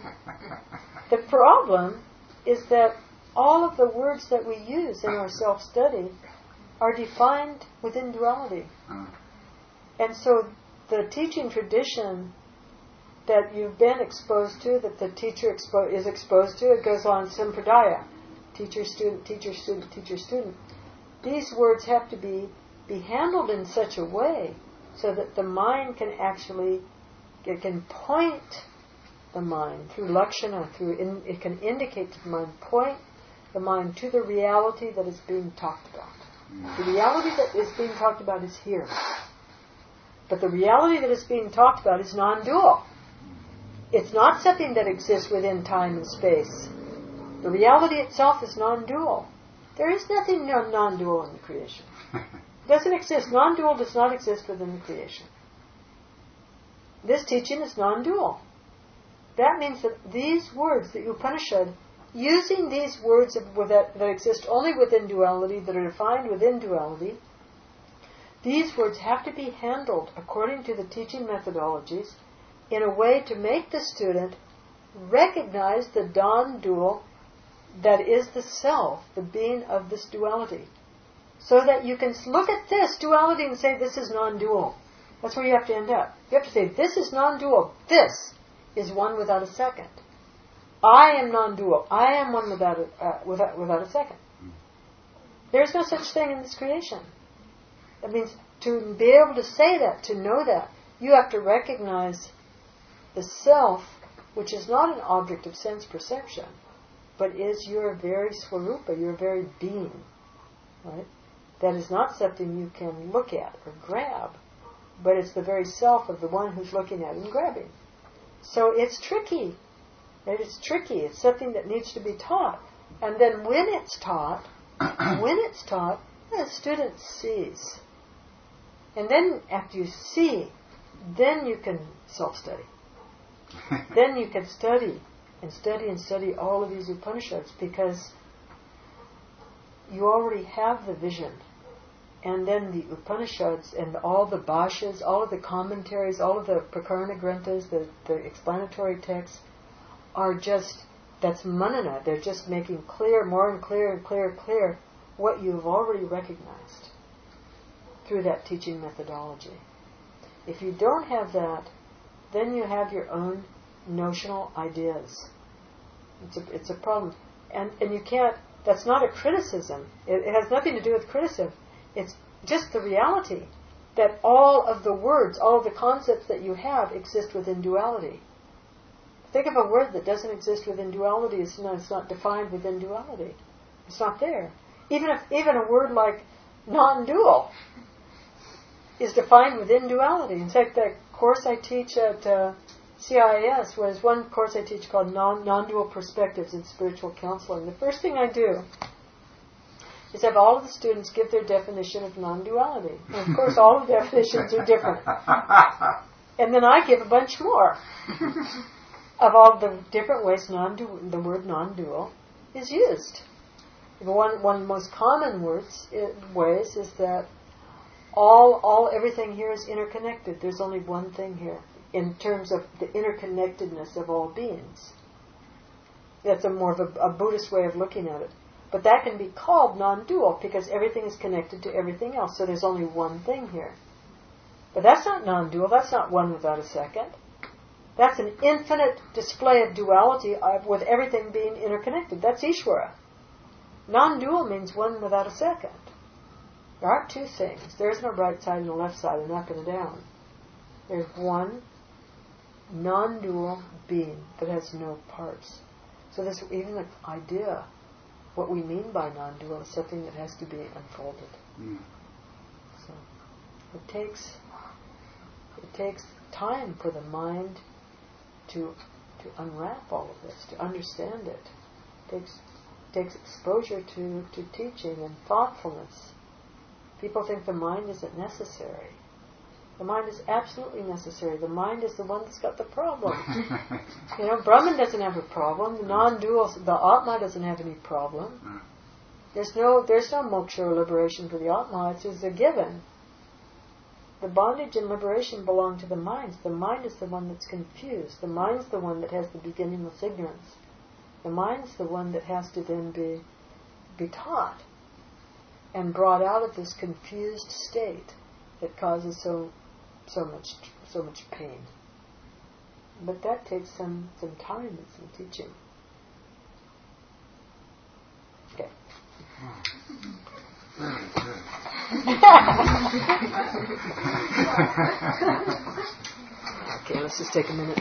the problem is that all of the words that we use in our self-study are defined within duality. And so the teaching tradition that you've been exposed to, that the teacher expo- is exposed to, it goes on sampradaya. Teacher, student, teacher, student, teacher, student. These words have to be, be handled in such a way so that the mind can actually, it can point the mind through lakshana, through in, it can indicate to the mind, point the mind to the reality that is being talked about. The reality that is being talked about is here. But the reality that is being talked about is non-dual. It's not something that exists within time and space. The reality itself is non-dual. There is nothing non-dual in the creation. It doesn't exist. Non-dual does not exist within the creation. This teaching is non-dual. That means that these words, the Upanishad, using these words of, that, that exist only within duality, that are defined within duality, these words have to be handled according to the teaching methodologies in a way to make the student recognize the non-dual that is the self, the being of this duality. So that you can look at this duality and say, this is non-dual. That's where you have to end up. You have to say, this is non-dual. This is one without a second. I am non-dual. I am one without a, uh, without, without a second. There's no such thing in this creation. That means to be able to say that, to know that, you have to recognize the self, which is not an object of sense perception, but is your very swarupa, your very being. Right? That is not something you can look at or grab, but it's the very self of the one who's looking at it and grabbing. So it's tricky. It's tricky. It's something that needs to be taught. And then when it's taught, when it's taught, the student sees. And then after you see, then you can self-study. Then you can study and study and study all of these Upanishads, because you already have the vision. And then the Upanishads and all the bhashyas, all of the commentaries, all of the prakarana granthas, the, the explanatory texts, are just, that's manana. They're just making clear, more and clear and clear and clear what you've already recognized through that teaching methodology. If you don't have that, then you have your own notional ideas. It's a, it's a problem. And, and you can't, that's not a criticism. It, it has nothing to do with criticism. It's just the reality that all of the words, all of the concepts that you have exist within duality. Think of a word that doesn't exist within duality. It's not, it's not defined within duality. It's not there. Even if even a word like non-dual is defined within duality. In fact, the course I teach at uh, C I S was one course I teach called non, Non-Dual Perspectives in Spiritual Counseling. The first thing I do is have all of the students give their definition of non-duality. And of course, all the definitions are different. And then I give a bunch more of all the different ways non-dual, the word non-dual is used. One one of the most common words ways is that all all everything here is interconnected. There's only one thing here in terms of the interconnectedness of all beings. That's a more of a, a Buddhist way of looking at it. But that can be called non-dual because everything is connected to everything else. So there's only one thing here. But that's not non-dual. That's not one without a second. That's an infinite display of duality of, with everything being interconnected. That's Ishvara. Non-dual means one without a second. There aren't two things. There isn't a right side and a left side, an up and a down. There's one non-dual being that has no parts. So this, even the idea, what we mean by non-dual, is something that has to be unfolded. Mm. So it takes it takes time for the mind to to unwrap all of this, to understand it. It takes it takes exposure to, to teaching and thoughtfulness. People think the mind isn't necessary. The mind is absolutely necessary. The mind is the one that's got the problem. You know, Brahman doesn't have a problem. The non-dual, the Atma doesn't have any problem. There's no, there's no moksha or liberation for the Atma. It's just a given. The bondage and liberation belong to the mind. The mind is the one that's confused. The mind's the one that has the beginningless ignorance. The mind's the one that has to then be be taught and brought out of this confused state that causes so so much so much pain. But that takes some, some time and some teaching. Okay. Okay, let's just take a minute.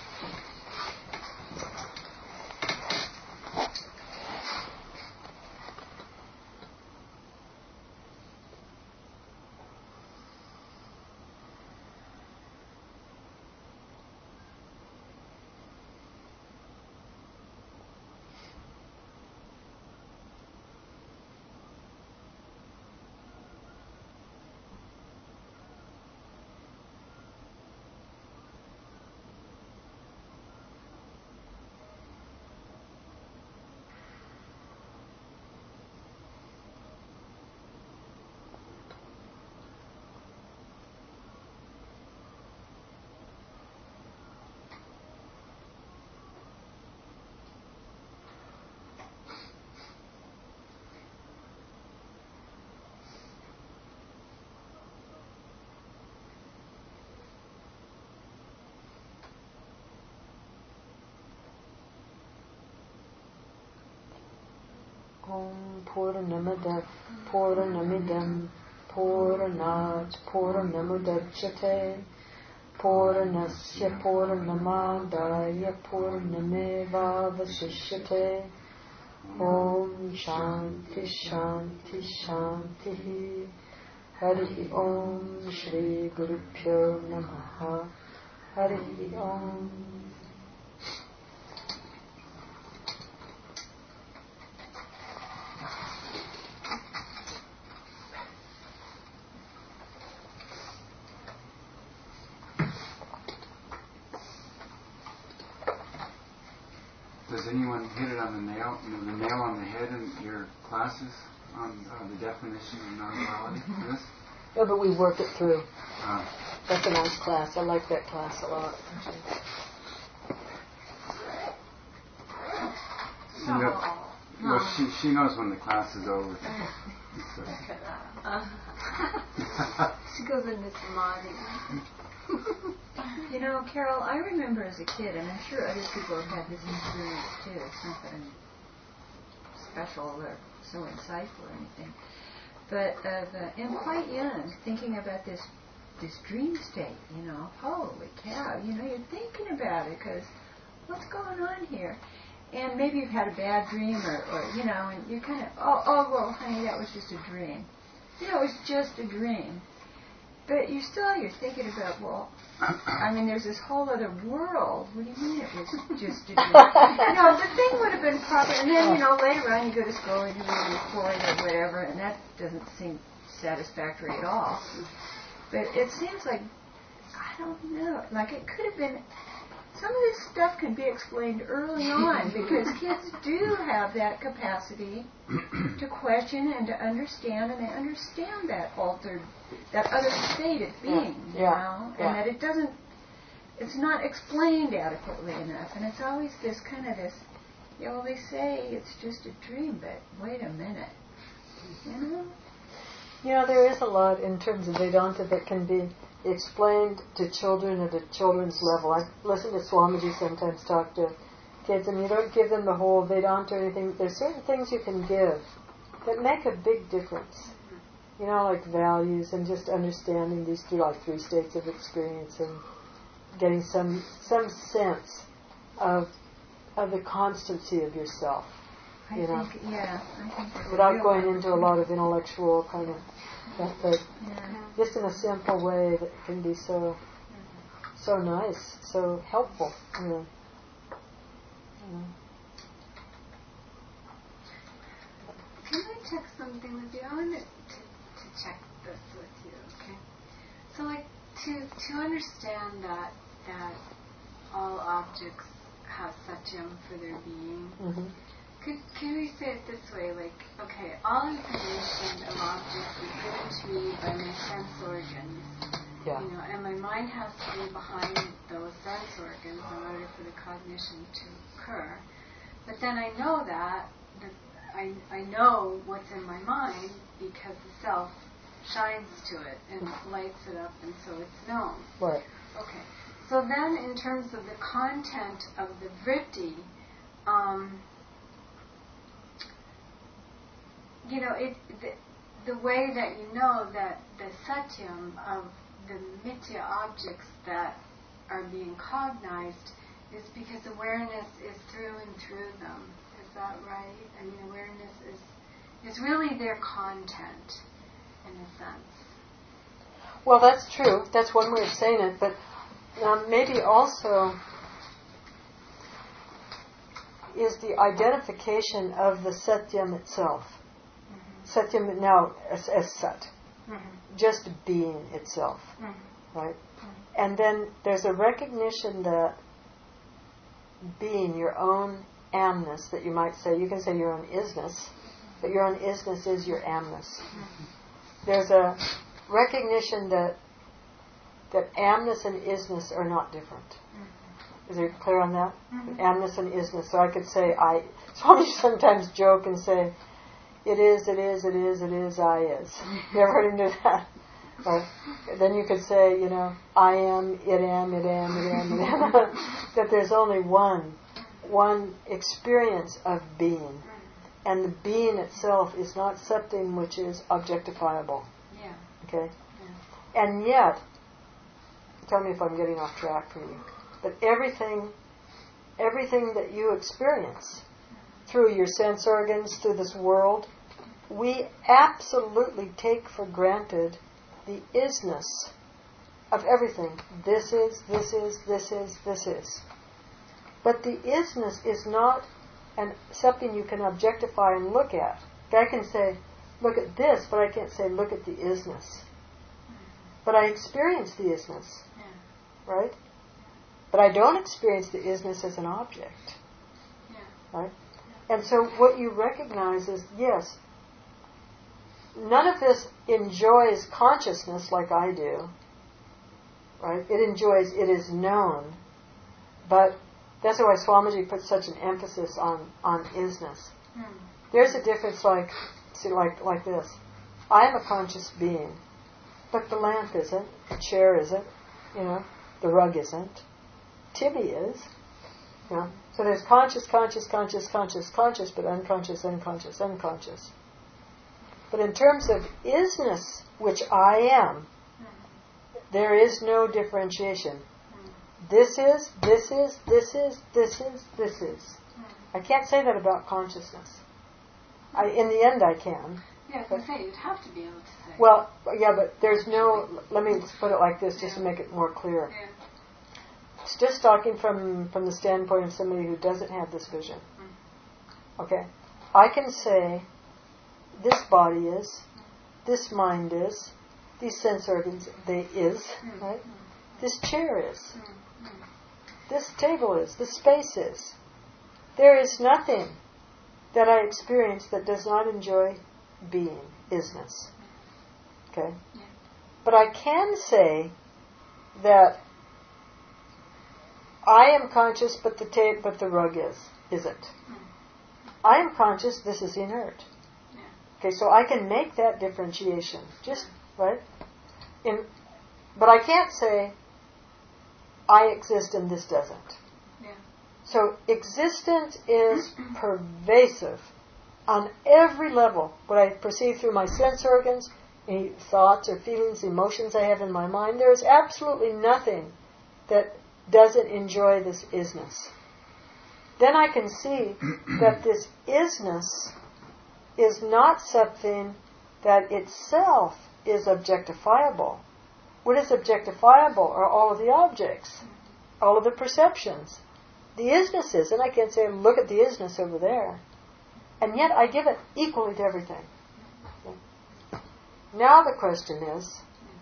Om Purnamada Purnamidam Purnat Purnamudachyate Purnasya Purnamadaya Purnameva Vasishyate. Om Shanti Shanti Shanti. Hari Om Shri Guru Pyo Namaha. Hari Om. Does anyone hit it on the nail, the nail on the head in your classes on uh, the definition of non-duality? Yes? Yeah, but we work it through. Uh, That's a nice class. I like that class a lot. she knows, well, she, she knows when the class is over. So. She goes into samadhi. You know, Carol, I remember as a kid, and I'm sure other people have had this experience too. It's not that I'm special or so insightful or anything. But of, uh, I'm quite young, thinking about this this dream state, you know. Holy cow, you know, you're thinking about it, because what's going on here? And maybe you've had a bad dream, or, or you know, and you're kind of, oh, oh, well, honey, that was just a dream. You know, it was just a dream. But you're still, you're thinking about, well, I mean, there's this whole other world. What do you mean it was just a dream? You know, the thing would have been proper. And then, you know, later on you go to school and you read a report or whatever, and that doesn't seem satisfactory at all. But it seems like, I don't know, like it could have been, some of this stuff can be explained early on, because kids do have that capacity to question and to understand, and they understand that altered, that other state of being, yeah. you Yeah. know, yeah. and that it doesn't, it's not explained adequately enough, and it's always this kind of this, you know, they say it's just a dream, but wait a minute, you know? You know, there is a lot in terms of Vedanta that can be explained to children at a children's level. I listen to Swamiji sometimes talk to kids, and you don't give them the whole Vedanta or anything. There's certain things you can give that make a big difference. You know, like values and just understanding these three, like three states of experience, and getting some some sense of of the constancy of yourself. I You know, think, yeah, I think that's without real going into a lot of intellectual kind of, but, but yeah. just in a simple way that can be so so nice, so helpful. You know. You know. Can I check something with you? I wanted to, to check this with you, okay? So, like, to to understand that that all objects have satyam for their being, Mm-hmm. could can we say it this way? Like, okay, all information of objects is given to me by my sense organs. Yeah. You know, and my mind has to be behind those sense organs in order for the cognition to occur. But then I know that, that I, I know what's in my mind because the self shines to it and lights it up, and so it's known. Right. Okay. So then, in terms of the content of the vritti, um, you know, it the, the way that you know that the satyam of the mithya objects that are being cognized is because awareness is through and through them. Is that right? I mean, awareness is is really their content, in a sense. Well, that's true. That's one way of saying it. But um, maybe also is the identification of the satyam itself. Mm-hmm. Satyam now as, as sat. Mm-hmm. Just being itself. Mm-hmm. Right? Mm-hmm. And then there's a recognition that being your own amness, that you might say, you can say your own isness, but your own isness is your amness. Mm-hmm. There's a recognition that that amness and isness are not different. Mm-hmm. Is it clear on that? Mm-hmm. Amness and isness. So I could say I. Swami sometimes joke and say, "It is, it is, it is, it is, I is." You ever heard him do that? Or then you could say, you know, I am, it am, it am, it am, it am. That there's only one, one experience of being, and the being itself is not something which is objectifiable. Yeah. Okay. Yeah. And yet, tell me if I'm getting off track for you, but everything, everything that you experience through your sense organs, through this world, we absolutely take for granted the isness of everything. This is, this is, this is, this is. But the isness is not an, something you can objectify and look at. I can say, look at this, but I can't say, look at the isness. But I experience the isness, right? But I don't experience the isness as an object, right? And so what you recognize is, yes, none of this enjoys consciousness like I do, right? It enjoys, it is known, but that's why Swamiji puts such an emphasis on, on isness. Mm. There's a difference like, see, like, like this. I am a conscious being, but the lamp isn't, the chair isn't, you know, the rug isn't, Tibby is, you know. So there's conscious, conscious, conscious, conscious, conscious, but unconscious, unconscious, unconscious. But in terms of isness, which I am, there is no differentiation. This is, this is, this is, this is, this is. I can't say that about consciousness. I, in the end, I can. Yeah, I was say you'd have to be able to say. Well, yeah, but there's no. Let me just put it like this, just yeah. to make it more clear. Yeah. It's just talking from from the standpoint of somebody who doesn't have this vision. Mm. Okay, I can say, this body is, this mind is, these sense organs they is, mm. right? Mm. This chair is. Mm. This table is, this space is. There is nothing that I experience that does not enjoy being, isness. Okay? Yeah. But I can say that I am conscious, but the ta- but the rug is, isn't. Mm. I am conscious, this is inert. Yeah. Okay, so I can make that differentiation. Just, right? In, but I can't say, I exist and this doesn't. Yeah. So existence is pervasive on every level. What I perceive through my sense organs, any thoughts or feelings, emotions I have in my mind, there is absolutely nothing that doesn't enjoy this isness. Then I can see that this isness is not something that itself is objectifiable. What is objectifiable are all of the objects, all of the perceptions. The isness is, and I can say, look at the isness over there. And yet I give it equally to everything. Now the question is,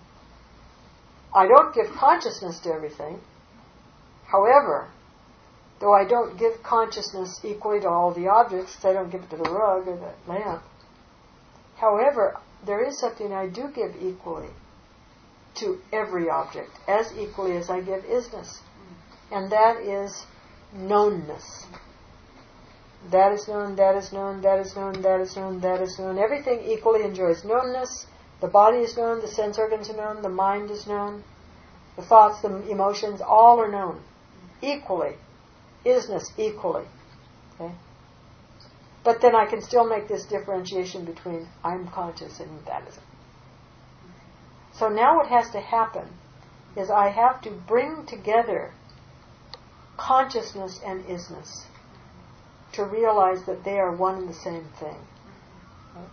I don't give consciousness to everything. However, though I don't give consciousness equally to all the objects, I don't give it to the rug or the lamp. However, there is something I do give equally to every object, as equally as I give isness. And that is knownness. That is known, that is known, that is known, that is known, that is known. Everything equally enjoys knownness. The body is known, the sense organs are known, the mind is known, the thoughts, the emotions, all are known. Equally. Isness, equally. Okay? But then I can still make this differentiation between I'm conscious and that isn't. So now what has to happen is I have to bring together consciousness and isness to realize that they are one and the same thing. Right?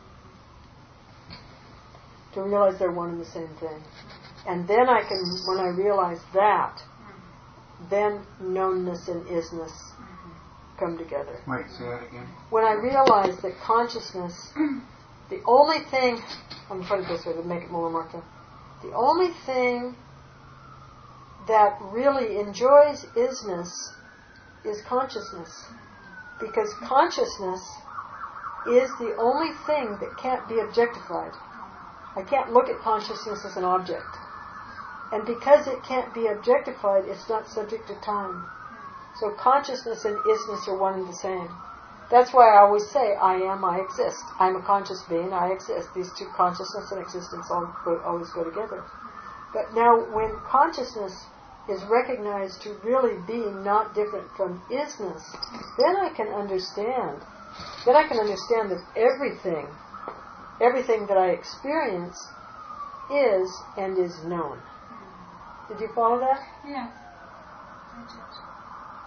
To realize they're one and the same thing. And then I can, when I realize that, then knownness and isness come together. Wait, say that again. When I realize that consciousness, the only thing, I'm going to put it this way to make it more more clear. The only thing that really enjoys isness is consciousness. Because consciousness is the only thing that can't be objectified. I can't look at consciousness as an object. And because it can't be objectified, it's not subject to time. So consciousness and isness are one and the same. That's why I always say, I am, I exist. I'm a conscious being, I exist. These two, consciousness and existence, all go, always go together. But now, when consciousness is recognized to really be not different from isness, then I can understand. Then I can understand that everything, everything that I experience is and is known. Did you follow that? Yeah. I did.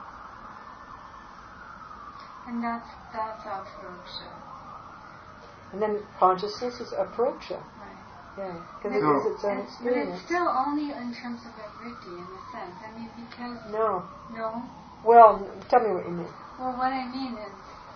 And that's that's our approach. And then consciousness is aproksha. Right. Yeah, because But it it's- is its own But experience. it's still only in terms of a vritti, in a sense. I mean, because... No. No? Well, tell me what you mean. Well, what I mean is,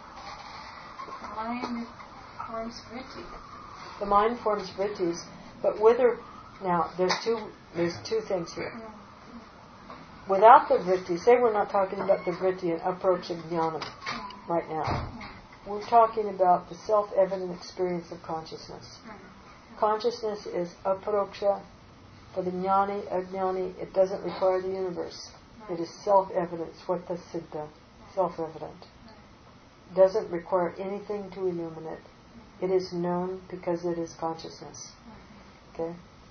mind forms vritti. The mind forms vrittis, but whether now there's two there's two things here. Mm. Without the vritti, say we're not talking about the vritti and aproksha jnana Mm. right now. We're talking about the self-evident experience of consciousness. Mm. Consciousness is aproksha. For the jnani, ajnani, it doesn't require the universe. It is self-evident, swata siddha, self-evident. Doesn't require anything to illuminate. It is known because it is consciousness. Okay?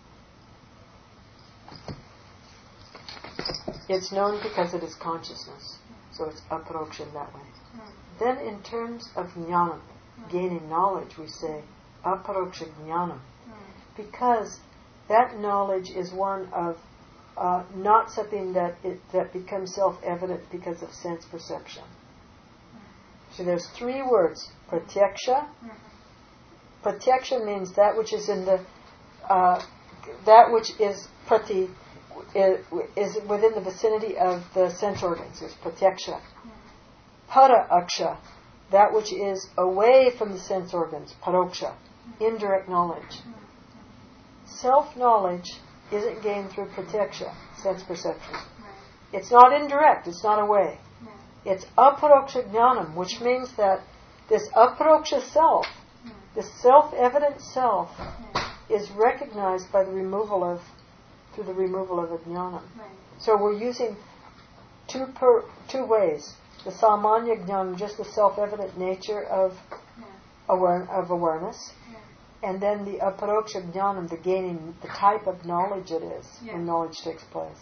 It's known because it is consciousness. So it's aproksha that way. Then in terms of jnanam, gaining knowledge, we say aparoksha jnanam. Because that knowledge is one of uh, not something that it, that becomes self-evident because of sense perception. So there's three words: pratyaksha. Pratyaksha means that which is in the uh, that which is prati is, is within the vicinity of the sense organs. Is pratyaksha. Para aksha, that which is away from the sense organs. Paroksha, indirect knowledge. Self-knowledge isn't gained through pratyaksha, sense perception. It's not indirect, it's not away. It's aparoksha jnanam, which means that this aparoksha self, this self-evident self, is recognized by the removal of, through the removal of ajnanam. So we're using two per, two ways. The samanya jnanam, just the self-evident nature of, aware, of awareness. And then the aparoksha jnanam, the gaining, the type of knowledge it is Yeah. when knowledge takes place.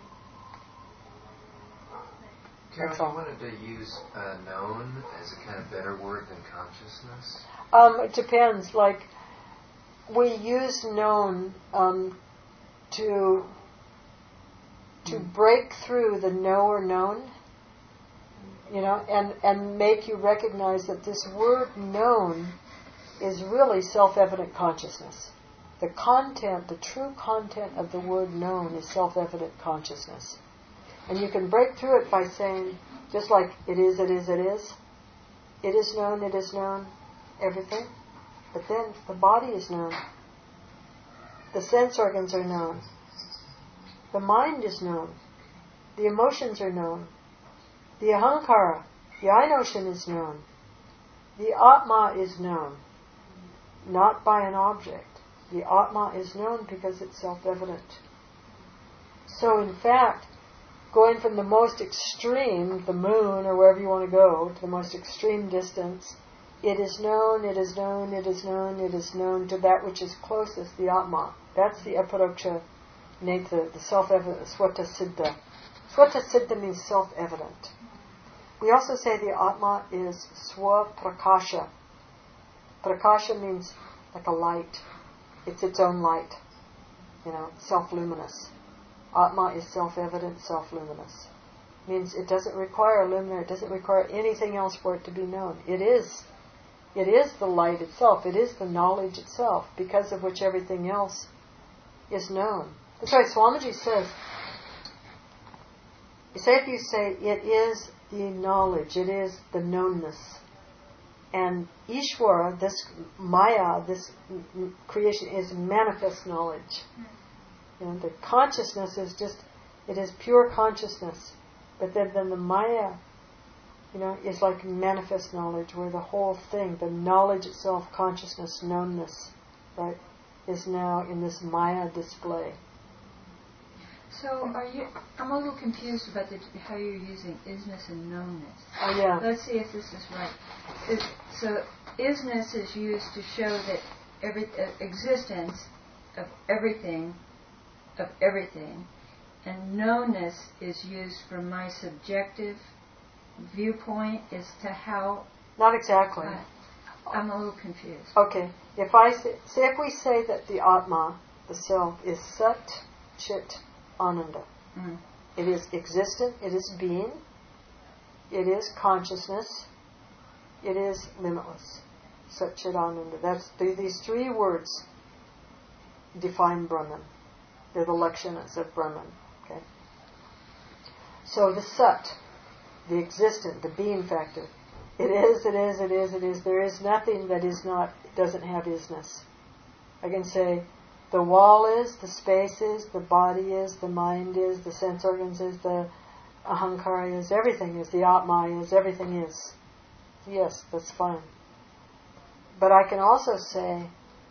Carol, That's you all. wanted to use uh, known as a kind of better word than consciousness? Um, it depends. Like, we use known um, to to break through the knower known, you know, and, and make you recognize that this word known is really self-evident consciousness. The content, the true content of the word known is self-evident consciousness. And you can break through it by saying, just like it is, it is, it is. It is known, it is known, everything. But then the body is known. The sense organs are known. The mind is known. The emotions are known. The ahankara, the I notion is known. The atma is known. Not by an object. The atma is known because it's self-evident. So in fact, going from the most extreme, the moon or wherever you want to go, to the most extreme distance, it is known, it is known, it is known, it is known to that which is closest, the atma. That's the aparoksha nature, the self-evident, swata siddha. Swata siddha means self-evident. We also say the atma is swaprakasha. Prakasha means like a light. It's its own light. You know, self-luminous. Atma is self-evident, self-luminous. Means it doesn't require a luminary, it doesn't require anything else for it to be known. It is. It is the light itself. It is the knowledge itself, because of which everything else is known. That's why Swamiji says, say if you say, it is the knowledge, it is the knownness. And Ishvara, this Maya, this creation, is manifest knowledge. You know, the consciousness is just, it is pure consciousness. But then, then the Maya, you know, is like manifest knowledge, where the whole thing, the knowledge itself, consciousness, knownness, right, is now in this Maya display. So are you? I'm a little confused about the, how you're using isness and knownness. Oh yeah. Let's see if this is right. It, so isness is used to show that every uh, existence of everything, of everything, and knownness is used from my subjective viewpoint as to how. Not exactly. I, I'm a little confused. Okay. If I say, say if we say that the Atma, the self, is Sat, Chit, Ananda. Mm. It is existent, it is being, it is consciousness, it is limitless. Sat Chit Ananda. That's the, these three words define Brahman. They're the lakshanas of Brahman. Okay. So the Sat, the existent, the being factor. It is, it is, it is, it is. There is nothing that is not, doesn't have isness. I can say the wall is, the space is, the body is, the mind is, the sense organs is, the ahankara is, everything is, the atma is, everything is. Yes, that's fine. But I can also say,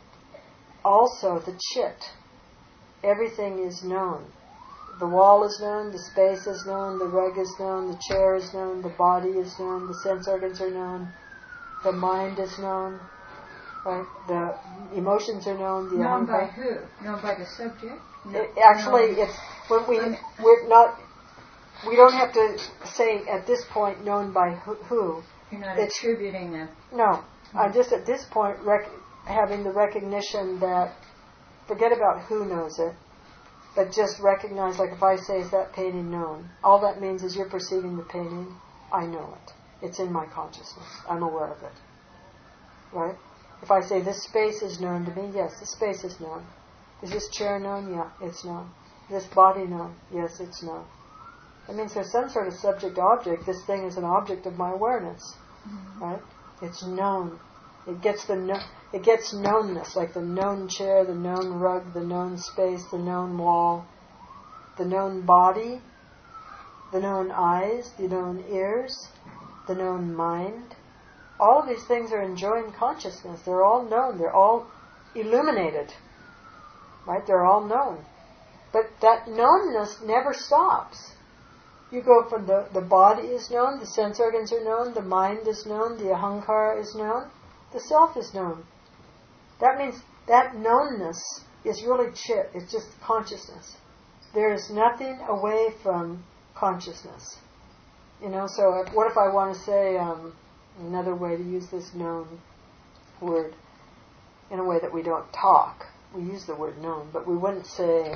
also the chit. Everything is known. The wall is known, the space is known, the rug is known, the chair is known, the body is known, the sense organs are known, the mind is known, right? The emotions are known. The known by ahankara. who? Known by the subject? No, It, actually, known. it's when we I mean, we're not. We don't have to say at this point known by who. who. You're not It's, attributing a... No, I'm just at this point rec- having the recognition that forget about who knows it, but just recognize, like if I say, is that painting known? All that means is you're perceiving the painting. I know it. It's in my consciousness. I'm aware of it. Right? If I say this space is known to me, yes, the space is known. Is this chair known? Yeah, it's known. This body known? Yes, it's known. That means there's some sort of subject-object. This thing is an object of my awareness. Mm-hmm. Right? It's known. It gets the no- it gets knownness, like the known chair, the known rug, the known space, the known wall, the known body, the known eyes, the known ears, the known mind. All of these things are enjoying consciousness. They're all known. They're all illuminated. Right? They're all known. But that knownness never stops. You go from the, the body is known, the sense organs are known, the mind is known, the ahankara is known, the self is known. That means that knownness is really chit. It's just consciousness. There is nothing away from consciousness. You know, so if, what if I want to say um, another way to use this known word in a way that we don't talk? We use the word known, but we wouldn't say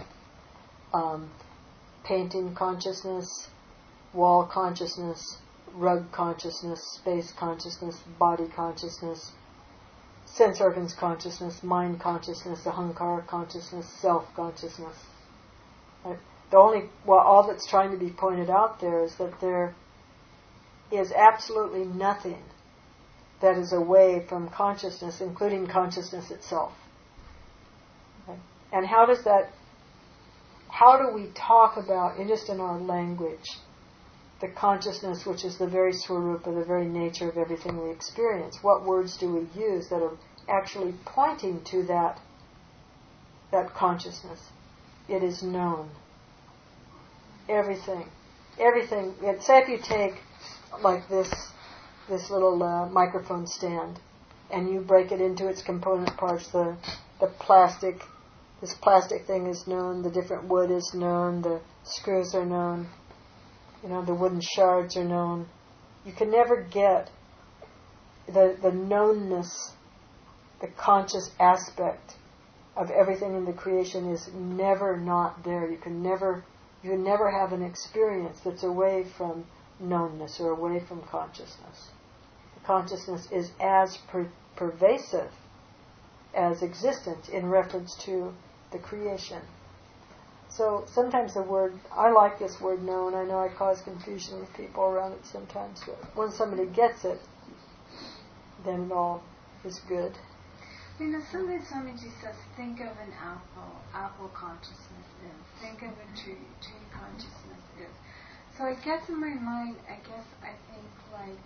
um, painting consciousness, wall consciousness, rug consciousness, space consciousness, body consciousness, sense organs consciousness, mind consciousness, ahankara consciousness, self consciousness. Right? The only, well, all that's trying to be pointed out there is that there is absolutely nothing that is away from consciousness, including consciousness itself. Okay? And how does that, how do we talk about, in just in our language, the consciousness which is the very swarupa, the very nature of everything we experience? What words do we use that are actually pointing to that, that consciousness? It is known. Everything. Everything. Say if you take like this this little uh, microphone stand and you break it into its component parts, the the plastic, this plastic thing is known, the different wood is known, the screws are known, you know, the wooden shards are known. You can never get the the knownness, the conscious aspect of everything in the creation is never not there. You can never you can never have an experience that's away from knownness or away from consciousness. The consciousness is as per- pervasive as existence in reference to the creation. So sometimes the word, I like this word known, I know I cause confusion with people around it sometimes, but when somebody gets it, then it all is good. You know, sometimes Swamiji says, think of an apple, apple consciousness is. Think of a tree, tree consciousness is. So it gets in my mind, I guess, I think, like,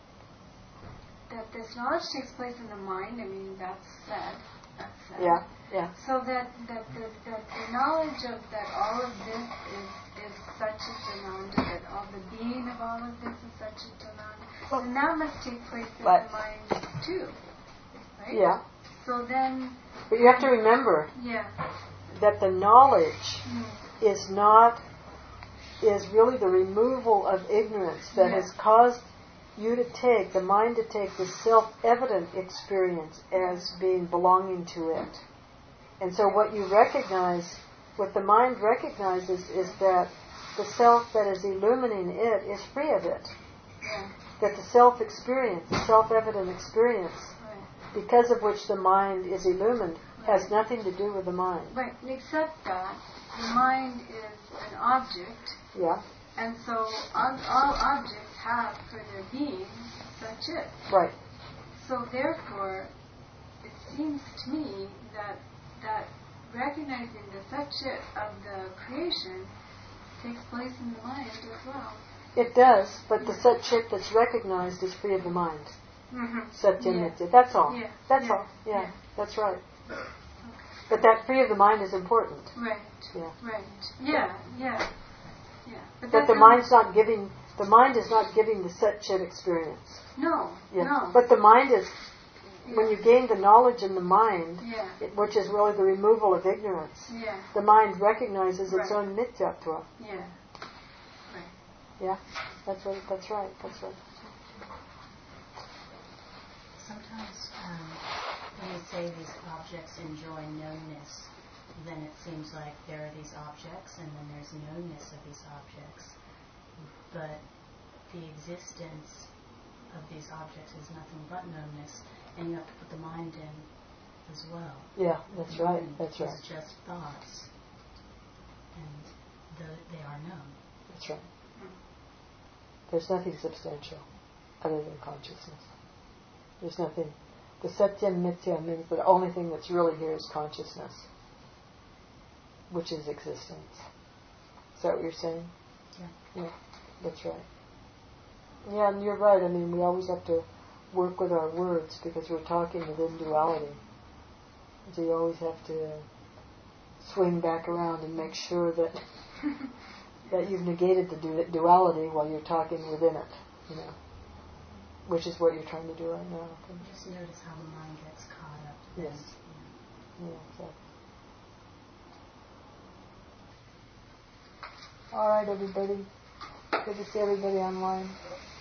that this knowledge takes place in the mind. I mean, that's said. That's said. Yeah, yeah. So that, that, the, that the knowledge of that all of this is, is such a Jananda, that all the being of all of this is such a Jananda, Well, and that must take place in but, the mind too. Right? Yeah. So then... But you have to remember yeah. that the knowledge Mm. is not, is really the removal of ignorance that Yeah. has caused you to take, the mind to take the self-evident experience as being belonging to it. And so what you recognize, what the mind recognizes is that the self that is illuminating it is free of it. Yeah. That the self-experience, the self-evident experience, Right. because of which the mind is illumined, has nothing to do with the mind. Right, except that the mind is an object, Yeah, and so all, all objects have for their being such it. right. So therefore, it seems to me that that recognizing the such it of the creation takes place in the mind as well. It does, but the Sat Chit that's recognized is free of the mind. Mm-hmm. Satya Yeah. Nitya. That's all. Yeah. That's Yeah. all. Yeah, Yeah. that's right. But that free of the mind is important. Right. Yeah. Right. Yeah. Yeah. Yeah. But That that the comes- mind's not giving, the mind is not giving the Sat Chit experience. No. Yeah. No. But the mind is, when Yeah. you gain the knowledge in the mind, Yeah. it, which is really the removal of ignorance, Yeah. the mind recognizes its Right. own nityatva. Yeah. Yeah, that's right. That's right. That's right. Sometimes um, when we say these objects enjoy knownness, then it seems like there are these objects and then there's knownness of these objects. But the existence of these objects is nothing but knownness, and you have to put the mind in as well. Yeah, that's The right. mind That's right. is just thoughts, and the, they are known. That's right. There's nothing substantial other than consciousness. There's nothing. The Satyam Nitya means the only thing that's really here is consciousness, which is existence. Is that what you're saying? Yeah. Yeah, that's right. Yeah, and you're right. I mean, we always have to work with our words because we're talking within duality. So you always have to swing back around and make sure that that you've negated the du- duality while you're talking within it, you know, which is what you're trying to do right now. I think. Just notice how the mind gets caught up. Yes. And, Yeah, exactly. All right, everybody. Good to see everybody online.